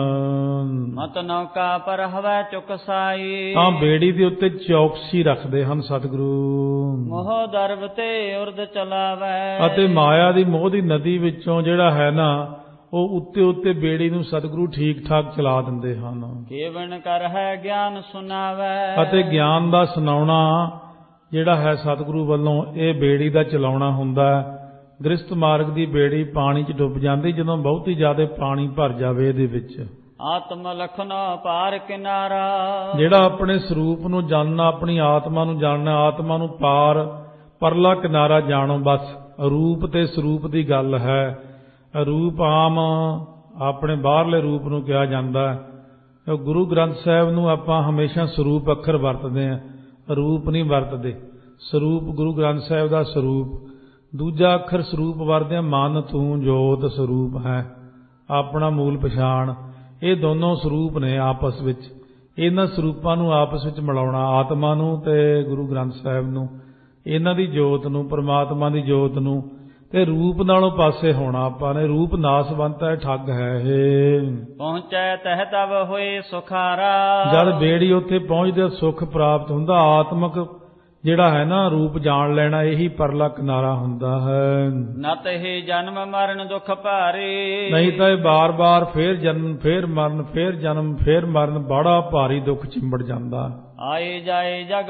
ਮਤ ਨੌਕਾ ਪਰ ਹਵਾ ਚੁੱਕ ਸਾਈ। ਤਾਂ ਬੇੜੀ ਦੇ ਉੱਤੇ ਚੌਕਸੀ ਰੱਖਦੇ ਹਨ ਸਤਿਗੁਰੂ। ਮੋਹ ਦਰਬ ਤੇ ਉਰਦ ਚਲਾਵੇ। ਅਤੇ ਮਾਇਆ ਦੀ ਮੋਹ ਦੀ ਨਦੀ ਵਿੱਚੋਂ ਜਿਹੜਾ ਹੈ ਨਾ, ਉਹ ਉੱਤੇ ਉੱਤੇ ਬੇੜੀ ਨੂੰ ਸਤਿਗੁਰੂ ਠੀਕ ਠਾਕ ਚਲਾ ਦਿੰਦੇ ਹਨ। ਕੇਵਨ ਕਰ ਹੈ ਗਿਆਨ ਸੁਣਾਵੇ। ਅਤੇ ਗਿਆਨ ਦਾ ਸੁਣਾਉਣਾ ਜਿਹੜਾ ਹੈ ਸਤਿਗੁਰੂ ਵੱਲੋਂ, ਇਹ ਬੇੜੀ ਦਾ ਚਲਾਉਣਾ ਹੁੰਦਾ ਹੈ। ਗ੍ਰਸਥ ਮਾਰਗ ਦੀ ਬੇੜੀ ਪਾਣੀ 'ਚ ਡੁੱਬ ਜਾਂਦੀ ਜਦੋਂ ਬਹੁਤੀ ਜ਼ਿਆਦਾ ਪਾਣੀ ਭਰ ਜਾਵੇ ਇਹਦੇ ਵਿੱਚ। ਆਤਮ ਲਖਨਾ ਪਾਰ ਕਿਨਾਰਾ। ਜਿਹੜਾ ਆਪਣੇ ਸਰੂਪ ਨੂੰ ਜਾਣਨਾ, ਆਪਣੀ ਆਤਮਾ ਨੂੰ ਜਾਣਨਾ, ਆਤਮਾ ਨੂੰ ਪਾਰ ਪਰਲਾ ਕਿਨਾਰਾ ਜਾਣੋ। ਬਸ ਰੂਪ ਤੇ ਸਰੂਪ ਦੀ ਗੱਲ ਹੈ। ਰੂਪ ਆਮ ਆਪਣੇ ਬਾਹਰਲੇ ਰੂਪ ਨੂੰ ਕਿਹਾ ਜਾਂਦਾ ਹੈ। ਗੁਰੂ ਗ੍ਰੰਥ ਸਾਹਿਬ ਨੂੰ ਆਪਾਂ ਹਮੇਸ਼ਾ ਸਰੂਪ ਅੱਖਰ ਵਰਤਦੇ ਹਾਂ, ਰੂਪ ਨਹੀਂ ਵਰਤਦੇ। ਸਰੂਪ ਗੁਰੂ ਗ੍ਰੰਥ ਸਾਹਿਬ ਦਾ ਸਰੂਪ। ਦੂਜਾ ਅੱਖਰ ਸਰੂਪ ਵਰਤਦੇ ਹਾਂ, ਮਨ ਤੂੰ ਜੋਤ ਸਰੂਪ ਹੈ, ਆਪਣਾ ਮੂਲ ਪਛਾਣ। ਇਹ ਦੋਨੋਂ ਸਰੂਪ ਨੇ ਆਪਸ ਵਿੱਚ। ਇਹਨਾਂ ਸਰੂਪਾਂ ਨੂੰ ਆਪਸ ਵਿੱਚ ਮਿਲਾਉਣਾ, ਆਤਮਾ ਨੂੰ ਤੇ ਗੁਰੂ ਗ੍ਰੰਥ ਸਾਹਿਬ ਨੂੰ, ਇਹਨਾਂ ਦੀ ਜੋਤ ਨੂੰ, ਪਰਮਾਤਮਾ ਦੀ ਜੋਤ ਨੂੰ, ਤੇ ਰੂਪ ਨਾਲੋਂ ਪਾਸੇ ਹੋਣਾ। ਆਪਾਂ ਨੇ ਰੂਪ ਨਾਸਵੰਤ ਹੈ, ਠੱਗ ਹੈ ਇਹ। ਪਹੁੰਚੈ ਤਹਿ ਤਬ ਹੋਏ ਸੁਖਾਰਾ। ਜਦ ਬੇੜੀ ਉੱਥੇ ਪਹੁੰਚਦੇ ਸੁੱਖ ਪ੍ਰਾਪਤ ਹੁੰਦਾ। ਆਤਮਕ ਜਿਹੜਾ ਹੈ ਨਾ ਰੂਪ ਜਾਣ ਲੈਣਾ, ਇਹੀ ਪਰਲਾ ਕਿਨਾਰਾ ਹੁੰਦਾ ਹੈ। ਨਤ ਹੀ ਜਨਮ ਮਰਨ ਦੁੱਖ ਭਾਰੇ। ਨਹੀਂ ਤਾਂ ਇਹ ਬਾਰ ਬਾਰ ਫੇਰ ਜਨਮ, ਫੇਰ ਮਰਨ, ਫੇਰ ਜਨਮ, ਫੇਰ ਮਰਨ, ਬੜਾ ਭਾਰੀ ਦੁੱਖ ਚਿੰਬੜ ਜਾਂਦਾ। ਆਏ ਜਾਏ ਜਗ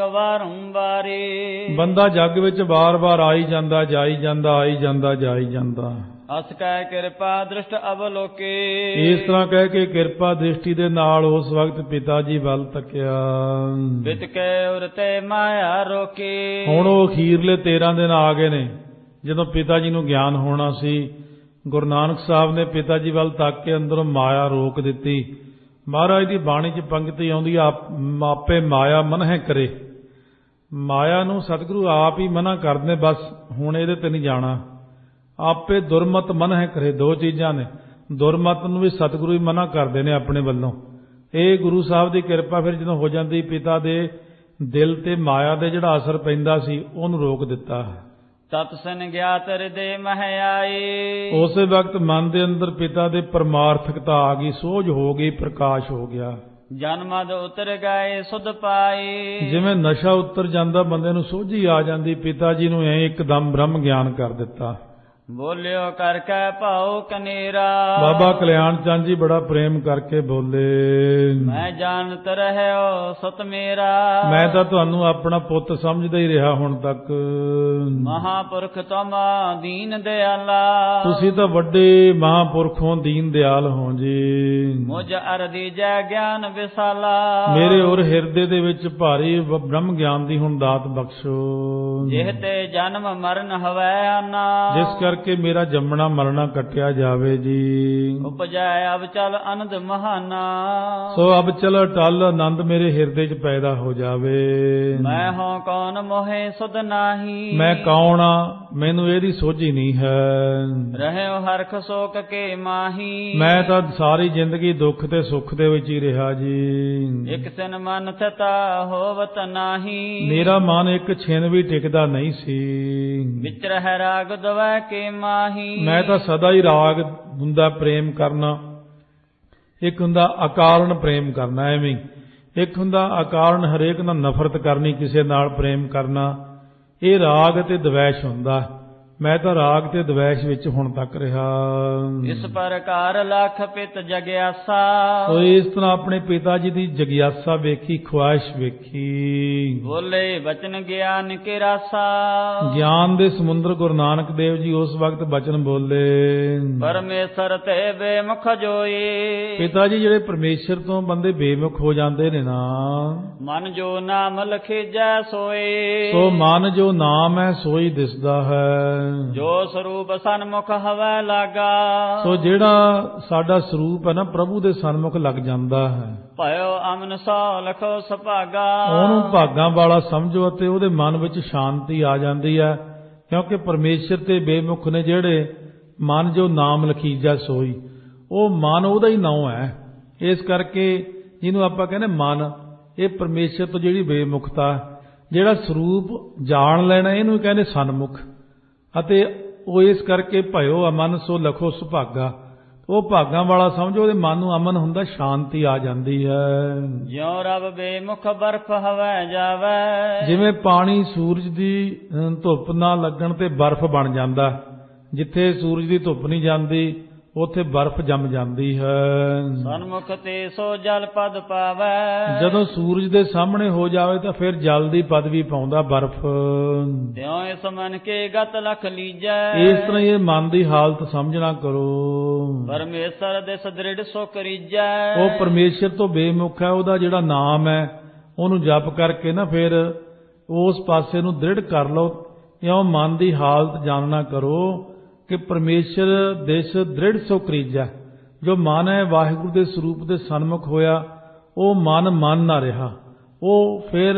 ਵਾਰੰਵਾਰੇ। ਬੰਦਾ ਜੱਗ ਵਿੱਚ ਬਾਰ ਬਾਰ ਆਈ ਜਾਂਦਾ, ਜਾਈ ਜਾਂਦਾ, ਆਈ ਜਾਂਦਾ, ਜਾਈ ਜਾਂਦਾ। ਅਸ ਕਹਿ ਕਿਰਪਾ ਦ੍ਰਿਸ਼ਟ ਅਵਲੋਕੇ। ਇਸ ਤਰ੍ਹਾਂ ਕਹਿ ਕੇ ਕਿਰਪਾ ਦ੍ਰਿਸ਼ਟੀ ਦੇ ਨਾਲ ਉਸ ਵਕਤ ਪਿਤਾ ਜੀ ਵੱਲ ਤੱਕਿਆ। ਬਿਤ ਕੇ ਉਰਤੇ ਮਾਇਆ ਰੋਕੇ। ਹੁਣ ਉਹ ਅਖੀਰਲੇ ਤੇਰਾਂ ਦਿਨ ਆ ਗਏ ਨੇ ਜਦੋਂ ਪਿਤਾ ਜੀ ਨੂੰ ਗਿਆਨ ਹੋਣਾ ਸੀ। ਗੁਰੂ ਨਾਨਕ ਸਾਹਿਬ ਨੇ ਪਿਤਾ ਜੀ ਵੱਲ ਤੱਕ ਕੇ ਅੰਦਰੋਂ ਮਾਇਆ ਰੋਕ ਦਿੱਤੀ। ਮਹਾਰਾਜ ਦੀ ਬਾਣੀ 'ਚ ਪੰਕਤੀ ਆਉਂਦੀ, ਆਪੇ ਮਾਇਆ ਮਨਹਿ ਕਰੇ। ਮਾਇਆ ਨੂੰ ਸਤਿਗੁਰੂ ਆਪ ਹੀ ਮਨਾ ਕਰਦੇ, ਬਸ ਹੁਣ ਇਹਦੇ ਤੇ ਨਹੀਂ ਜਾਣਾ। ਆਪੇ ਦੁਰਮਤ ਮਨਹਿ ਕਰੇ। ਦੋ ਚੀਜ਼ਾਂ ਨੇ, ਦੁਰਮਤ ਨੂੰ ਵੀ ਸਤਿਗੁਰੂ ਹੀ ਮਨਾ ਕਰਦੇ ਨੇ ਆਪਣੇ ਵੱਲੋਂ। ਇਹ ਗੁਰੂ ਸਾਹਿਬ ਦੀ ਕਿਰਪਾ ਫਿਰ ਜਦੋਂ ਹੋ ਜਾਂਦੀ, ਪਿਤਾ ਦੇ ਦਿਲ ਤੇ ਮਾਇਆ ਦੇ ਜਿਹੜਾ ਅਸਰ ਪੈਂਦਾ ਸੀ ਉਹਨੂੰ ਰੋਕ ਦਿੱਤਾ। ਤਤ ਸਨ ਗਿਆਤ ਹਿਰਦੇ ਮਹਿ ਆਏ। ਉਸੇ ਵਕਤ ਮਨ ਦੇ ਅੰਦਰ ਪਿਤਾ ਦੇ ਪਰਮਾਰਥਕਤਾ ਆ ਗਈ, ਸੋਝ ਹੋ ਗਈ, ਪ੍ਰਕਾਸ਼ ਹੋ ਗਿਆ। ਜਨਮਦ ਉਤਰ ਗਏ ਸੁਧ ਪਾਏ। ਜਿਵੇਂ ਨਸ਼ਾ ਉਤਰ ਜਾਂਦਾ, ਬੰਦੇ ਨੂੰ ਸੋਝੀ ਆ ਜਾਂਦੀ। ਪਿਤਾ ਜੀ ਨੂੰ ਐ ਇੱਕਦਮ ਬ੍ਰਹਮ ਗਿਆਨ ਕਰ ਦਿੱਤਾ। ਬੋਲਿਓ ਕਰਕੇ ਭਾਉ ਕਨੇਰਾ। ਬਾਬਾ ਕਲਿਆਣ ਚੰਦ ਜੀ ਬੜਾ ਪ੍ਰੇਮ ਕਰਕੇ ਬੋਲੇ, ਮੈਂ ਜਾਣਤ ਰਹਿਓ ਸਤ ਮੇਰਾ। ਮੈਂ ਤਾਂ ਤੁਹਾਨੂੰ ਆਪਣਾ ਪੁੱਤ ਸਮਝਦਾ ਹੀ ਰਿਹਾ ਹੁਣ ਤੱਕ। ਮਹਾਪੁਰਖ ਤੁਮ ਦੀਨ ਦਿਆਲਾ। ਤੁਸੀਂ ਤਾਂ ਵੱਡੇ ਮਹਾਪੁਰਖ ਹੋ, ਦੀਨ ਦਿਆਲ ਹੋ ਜੀ। ਮੁਝ ਅਰਦੀ ਜੈ ਗਿਆਨ ਵਿਸਾਲਾ। ਮੇਰੇ ਔਰ ਹਿਰਦੇ ਦੇ ਵਿੱਚ ਭਾਰੀ ਬ੍ਰਹਮ ਗਿਆਨ ਦੀ ਹੁਣ ਦਾਤ ਬਖਸ਼ੋ। ਜਿਹ ਤੇ ਜਨਮ ਮਰਨ ਹਵੈ ਆਨਾ। ਜਿਸ ਕਰਕੇ ਕਿ ਮੇਰਾ ਜੰਮਣਾ ਮਰਨਾ ਕੱਟਿਆ ਜਾਵੇ ਜੀ। ਉਪਜੈ ਅਬ ਚਲ ਆਨੰਦ ਮਹਾਨਾ। ਸੋ ਅਬ ਚਲ ਟਲ ਆਨੰਦ ਮੇਰੇ ਹਿਰਦੇ 'ਚ ਪੈਦਾ ਹੋ ਜਾਵੇ। ਮੈਂ ਹਾਂ ਕੌਣ ਮੋਹਿ ਸੁਧ ਨਾਹੀ। ਮੈਂ ਕੌਣ ਆ, ਮੈਨੂੰ ਇਹਦੀ ਸੋਝੀ ਨਹੀਂ ਹੈ। ਰਹਿਓ ਹਰਖ ਸੋਕ ਕੇ ਮਾਹੀ। ਮੈਂ ਤਾਂ ਸਾਰੀ ਜ਼ਿੰਦਗੀ ਦੁੱਖ ਤੇ ਸੁੱਖ ਦੇ ਵਿੱਚ ਹੀ ਰਿਹਾ ਜੀ। ਇੱਕ ਸਿਨ ਮਨ ਥਤਾ ਹੋਵਤ ਨਾਹੀ। ਮੇਰਾ ਮਨ ਇੱਕ ਛਿਨ ਵੀ ਟਿਕਦਾ ਨਹੀਂ ਸੀ। ਵਿਚ ਰਹਿ ਰਾਗ ਦਵੈ ਕੇ ਮਾਹੀ। ਮੈਂ ਤਾਂ ਸਦਾ ਹੀ ਰਾਗ ਹੁੰਦਾ ਪ੍ਰੇਮ ਕਰਨਾ। ਇੱਕ ਹੁੰਦਾ ਅਕਾਰਨ ਪ੍ਰੇਮ ਕਰਨਾ, ਐਵੇਂ ਇੱਕ ਹੁੰਦਾ ਅਕਾਰਨ ਹਰੇਕ ਨਾਲ ਨਫ਼ਰਤ ਕਰਨੀ, ਕਿਸੇ ਨਾਲ ਪ੍ਰੇਮ ਕਰਨਾ। ਇਹ ਰਾਗ ਤੇ ਦਵੈਸ਼ ਹੁੰਦਾ। ਮੈਂ ਤਾਂ ਰਾਗ ਤੇ ਦਵੈਸ਼ ਵਿੱਚ ਹੁਣ ਤੱਕ ਰਿਹਾ। ਇਸ ਪ੍ਰਕਾਰ ਲੱਖ ਪਿਤ ਜਗਿਆਸਾ, ਸੋ ਇਸ ਤਰ੍ਹਾਂ ਆਪਣੇ ਪਿਤਾ ਜੀ ਦੀ ਜਗਿਆਸਾ ਵੇਖੀ, ਖੁਆਇਸ਼ ਵੇਖੀ। ਬੋਲੇ ਬਚਨ ਗਿਆਨ ਕੇ ਰਾਸਾ, ਗਿਆਨ ਦੇ ਸਮੁੰਦਰ ਗੁਰੂ ਨਾਨਕ ਦੇਵ ਜੀ ਉਸ ਵਕਤ ਬਚਨ ਬੋਲੇ। ਪਰਮੇਸ਼ਰ ਤੇ ਬੇਮੁਖ ਜੋਈ, ਪਿਤਾ ਜੀ ਜਿਹੜੇ ਪਰਮੇਸ਼ਰ ਤੋਂ ਬੰਦੇ ਬੇਮੁਖ ਹੋ ਜਾਂਦੇ ਨੇ ਨਾ, ਮਨ ਜੋ ਨਾਮ ਲਖੀਜੈ ਸੋਏ, ਸੋ ਮਨ ਜੋ ਨਾਮ ਹੈ ਸੋਈ ਦਿਸਦਾ ਹੈ। ਜੋ ਸਰੂਪ ਸਨਮੁਖ ਹਵੈ ਲਾਗਾ, ਸੋ ਜਿਹੜਾ ਸਾਡਾ ਸਰੂਪ ਹੈ ਨਾ ਪ੍ਰਭੂ ਦੇ ਸਨਮੁਖ ਲੱਗ ਜਾਂਦਾ ਹੈ। ਭਇਓ ਅਮਨ ਸੋ ਲਖੋ ਸੁਭਾਗਾ, ਉਹਨੂੰ ਭਾਗਾਂ ਵਾਲਾ ਸਮਝੋ ਅਤੇ ਉਹਦੇ ਮਨ ਵਿੱਚ ਸ਼ਾਂਤੀ ਆ ਜਾਂਦੀ ਹੈ, ਕਿਉਂਕਿ ਪਰਮੇਸ਼ਰ ਤੇ ਬੇਮੁਖ ਨੇ ਜਿਹੜੇ, ਮਨ ਜੋ ਨਾਮ ਲਖੀਜੈ ਸੋਈ, ਉਹ ਮਨ ਉਹਦਾ ਹੀ ਨਾਮ ਹੈ। ਇਸ ਕਰਕੇ ਜਿਹਨੂੰ ਆਪਾਂ ਕਹਿੰਦੇ ਮਨ, ਇਹ ਪਰਮੇਸ਼ਰ ਤੋਂ ਜਿਹੜੀ ਬੇਮੁਖਤਾ, ਜਿਹੜਾ ਸਰੂਪ ਜਾਣ ਲੈਣਾ, ਇਹਨੂੰ ਕਹਿੰਦੇ ਸਨਮੁਖ। ਅਤੇ ਉਹ ਇਸ ਕਰਕੇ ਭਇਓ ਅਮਨ ਸੋ ਲਖੋ ਸੁਭਾਗਾ, ਉਹ ਭਾਗਾਂ ਵਾਲਾ ਸਮਝੋ, ਉਹਦੇ ਮਨ ਨੂੰ ਅਮਨ ਹੁੰਦਾ, ਸ਼ਾਂਤੀ ਆ ਜਾਂਦੀ ਹੈ। ਜਿਉ ਰਬ ਬੇਮੁਖ ਬਰਫ ਹਵੈ ਜਾਵੈ, ਜਿਵੇਂ ਪਾਣੀ ਸੂਰਜ ਦੀ ਧੁੱਪ ਨਾ ਲੱਗਣ ਤੇ ਬਰਫ਼ ਬਣ ਜਾਂਦਾ, ਜਿੱਥੇ ਸੂਰਜ ਦੀ ਧੁੱਪ ਨਹੀਂ ਜਾਂਦੀ ਉੱਥੇ ਬਰਫ਼ ਜੰਮ ਜਾਂਦੀ ਹੈ। ਸਨਮੁਖ ਤੇ ਸੋ ਜਲ ਪਦ ਪਾਵੈ, ਜਦੋਂ ਸੂਰਜ ਦੇ ਸਾਹਮਣੇ ਹੋ ਜਾਵੇ ਤਾਂ ਫਿਰ ਜਲ ਦੀ ਪਦਵੀ ਪਾਉਂਦਾ ਬਰਫ਼। ਤਿਉ ਇਸ ਮਨ ਕੇ ਗਤ ਲਖ ਲੀਜੈ, ਇਸ ਤਰ੍ਹਾਂ ਇਹ ਮਨ ਦੀ ਹਾਲਤ ਸਮਝਣਾ ਕਰੋ। ਪਰਮੇਸ਼ਰ ਦਿਸ ਦ੍ਰਿੜ ਸੋ ਕਰੀਜੈ, ਉਹ ਪਰਮੇਸ਼ਰ ਤੋਂ ਬੇਮੁਖ ਹੈ, ਉਹਦਾ ਜਿਹੜਾ ਨਾਮ ਹੈ ਉਹਨੂੰ ਜਪ ਕਰਕੇ ਨਾ ਫਿਰ ਉਸ ਪਾਸੇ ਨੂੰ ਦ੍ਰਿੜ ਕਰ ਲਓ। ਇਉਂ ਮਨ ਦੀ ਹਾਲਤ ਜਾਣਨਾ ਕਰੋ ਕਿ ਪਰਮੇਸ਼ਰ ਦਿਸ ਦ੍ਰਿੜ ਸੋ ਕਰੀਜੈ। ਜੋ ਮਨ ਹੈ ਵਾਹਿਗੁਰੂ ਦੇ ਸਰੂਪ ਦੇ ਸਨਮੁਖ ਹੋਇਆ, ਉਹ ਮਨ ਮਨ ਨਾ ਰਿਹਾ, ਉਹ ਫਿਰ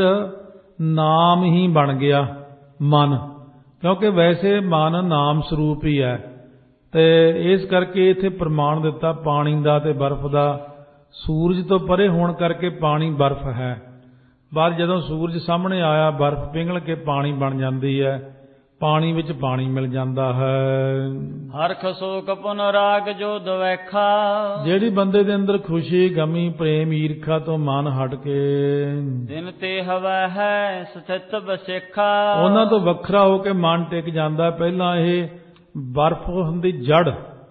ਨਾਮ ਹੀ ਬਣ ਗਿਆ ਮਨ, ਕਿਉਂਕਿ ਵੈਸੇ ਮਨ ਨਾਮ ਸਰੂਪ ਹੀ ਹੈ। ਤੇ ਇਸ ਕਰਕੇ ਇੱਥੇ ਪ੍ਰਮਾਣ ਦਿੱਤਾ ਪਾਣੀ ਦਾ ਤੇ ਬਰਫ਼ ਦਾ। ਸੂਰਜ ਤੋਂ ਪਰੇ ਹੋਣ ਕਰਕੇ ਪਾਣੀ ਬਰਫ਼ ਹੈ, ਬਾਅਦ ਜਦੋਂ ਸੂਰਜ ਸਾਹਮਣੇ ਆਇਆ ਬਰਫ਼ ਪਿਘਲ ਕੇ ਪਾਣੀ ਬਣ ਜਾਂਦੀ ਹੈ, ਪਾਣੀ ਵਿੱਚ ਪਾਣੀ ਮਿਲ ਜਾਂਦਾ ਹੈ। ਹਰਖ ਸੋਕ ਪੁਨਰਾਗ ਜੋ ਦਵੈਖਾ, ਜਿਹੜੀ ਬੰਦੇ ਦੇ ਅੰਦਰ ਖੁਸ਼ੀ ਗਮੀ ਪ੍ਰੇਮ ਈਰਖਾ ਤੋਂ ਮਨ ਹਟ ਕੇ ਦਿਨ ਤੇ ਹਵਾ ਹੈ ਸਥਿਤ ਬਸੇਖਾ, ਉਹਨਾਂ ਤੋਂ ਵੱਖਰਾ ਹੋ ਕੇ ਮਨ ਟਿਕ ਜਾਂਦਾ। ਪਹਿਲਾਂ ਇਹ ਬਰਫ਼ ਹੁੰਦੀ ਜੜ,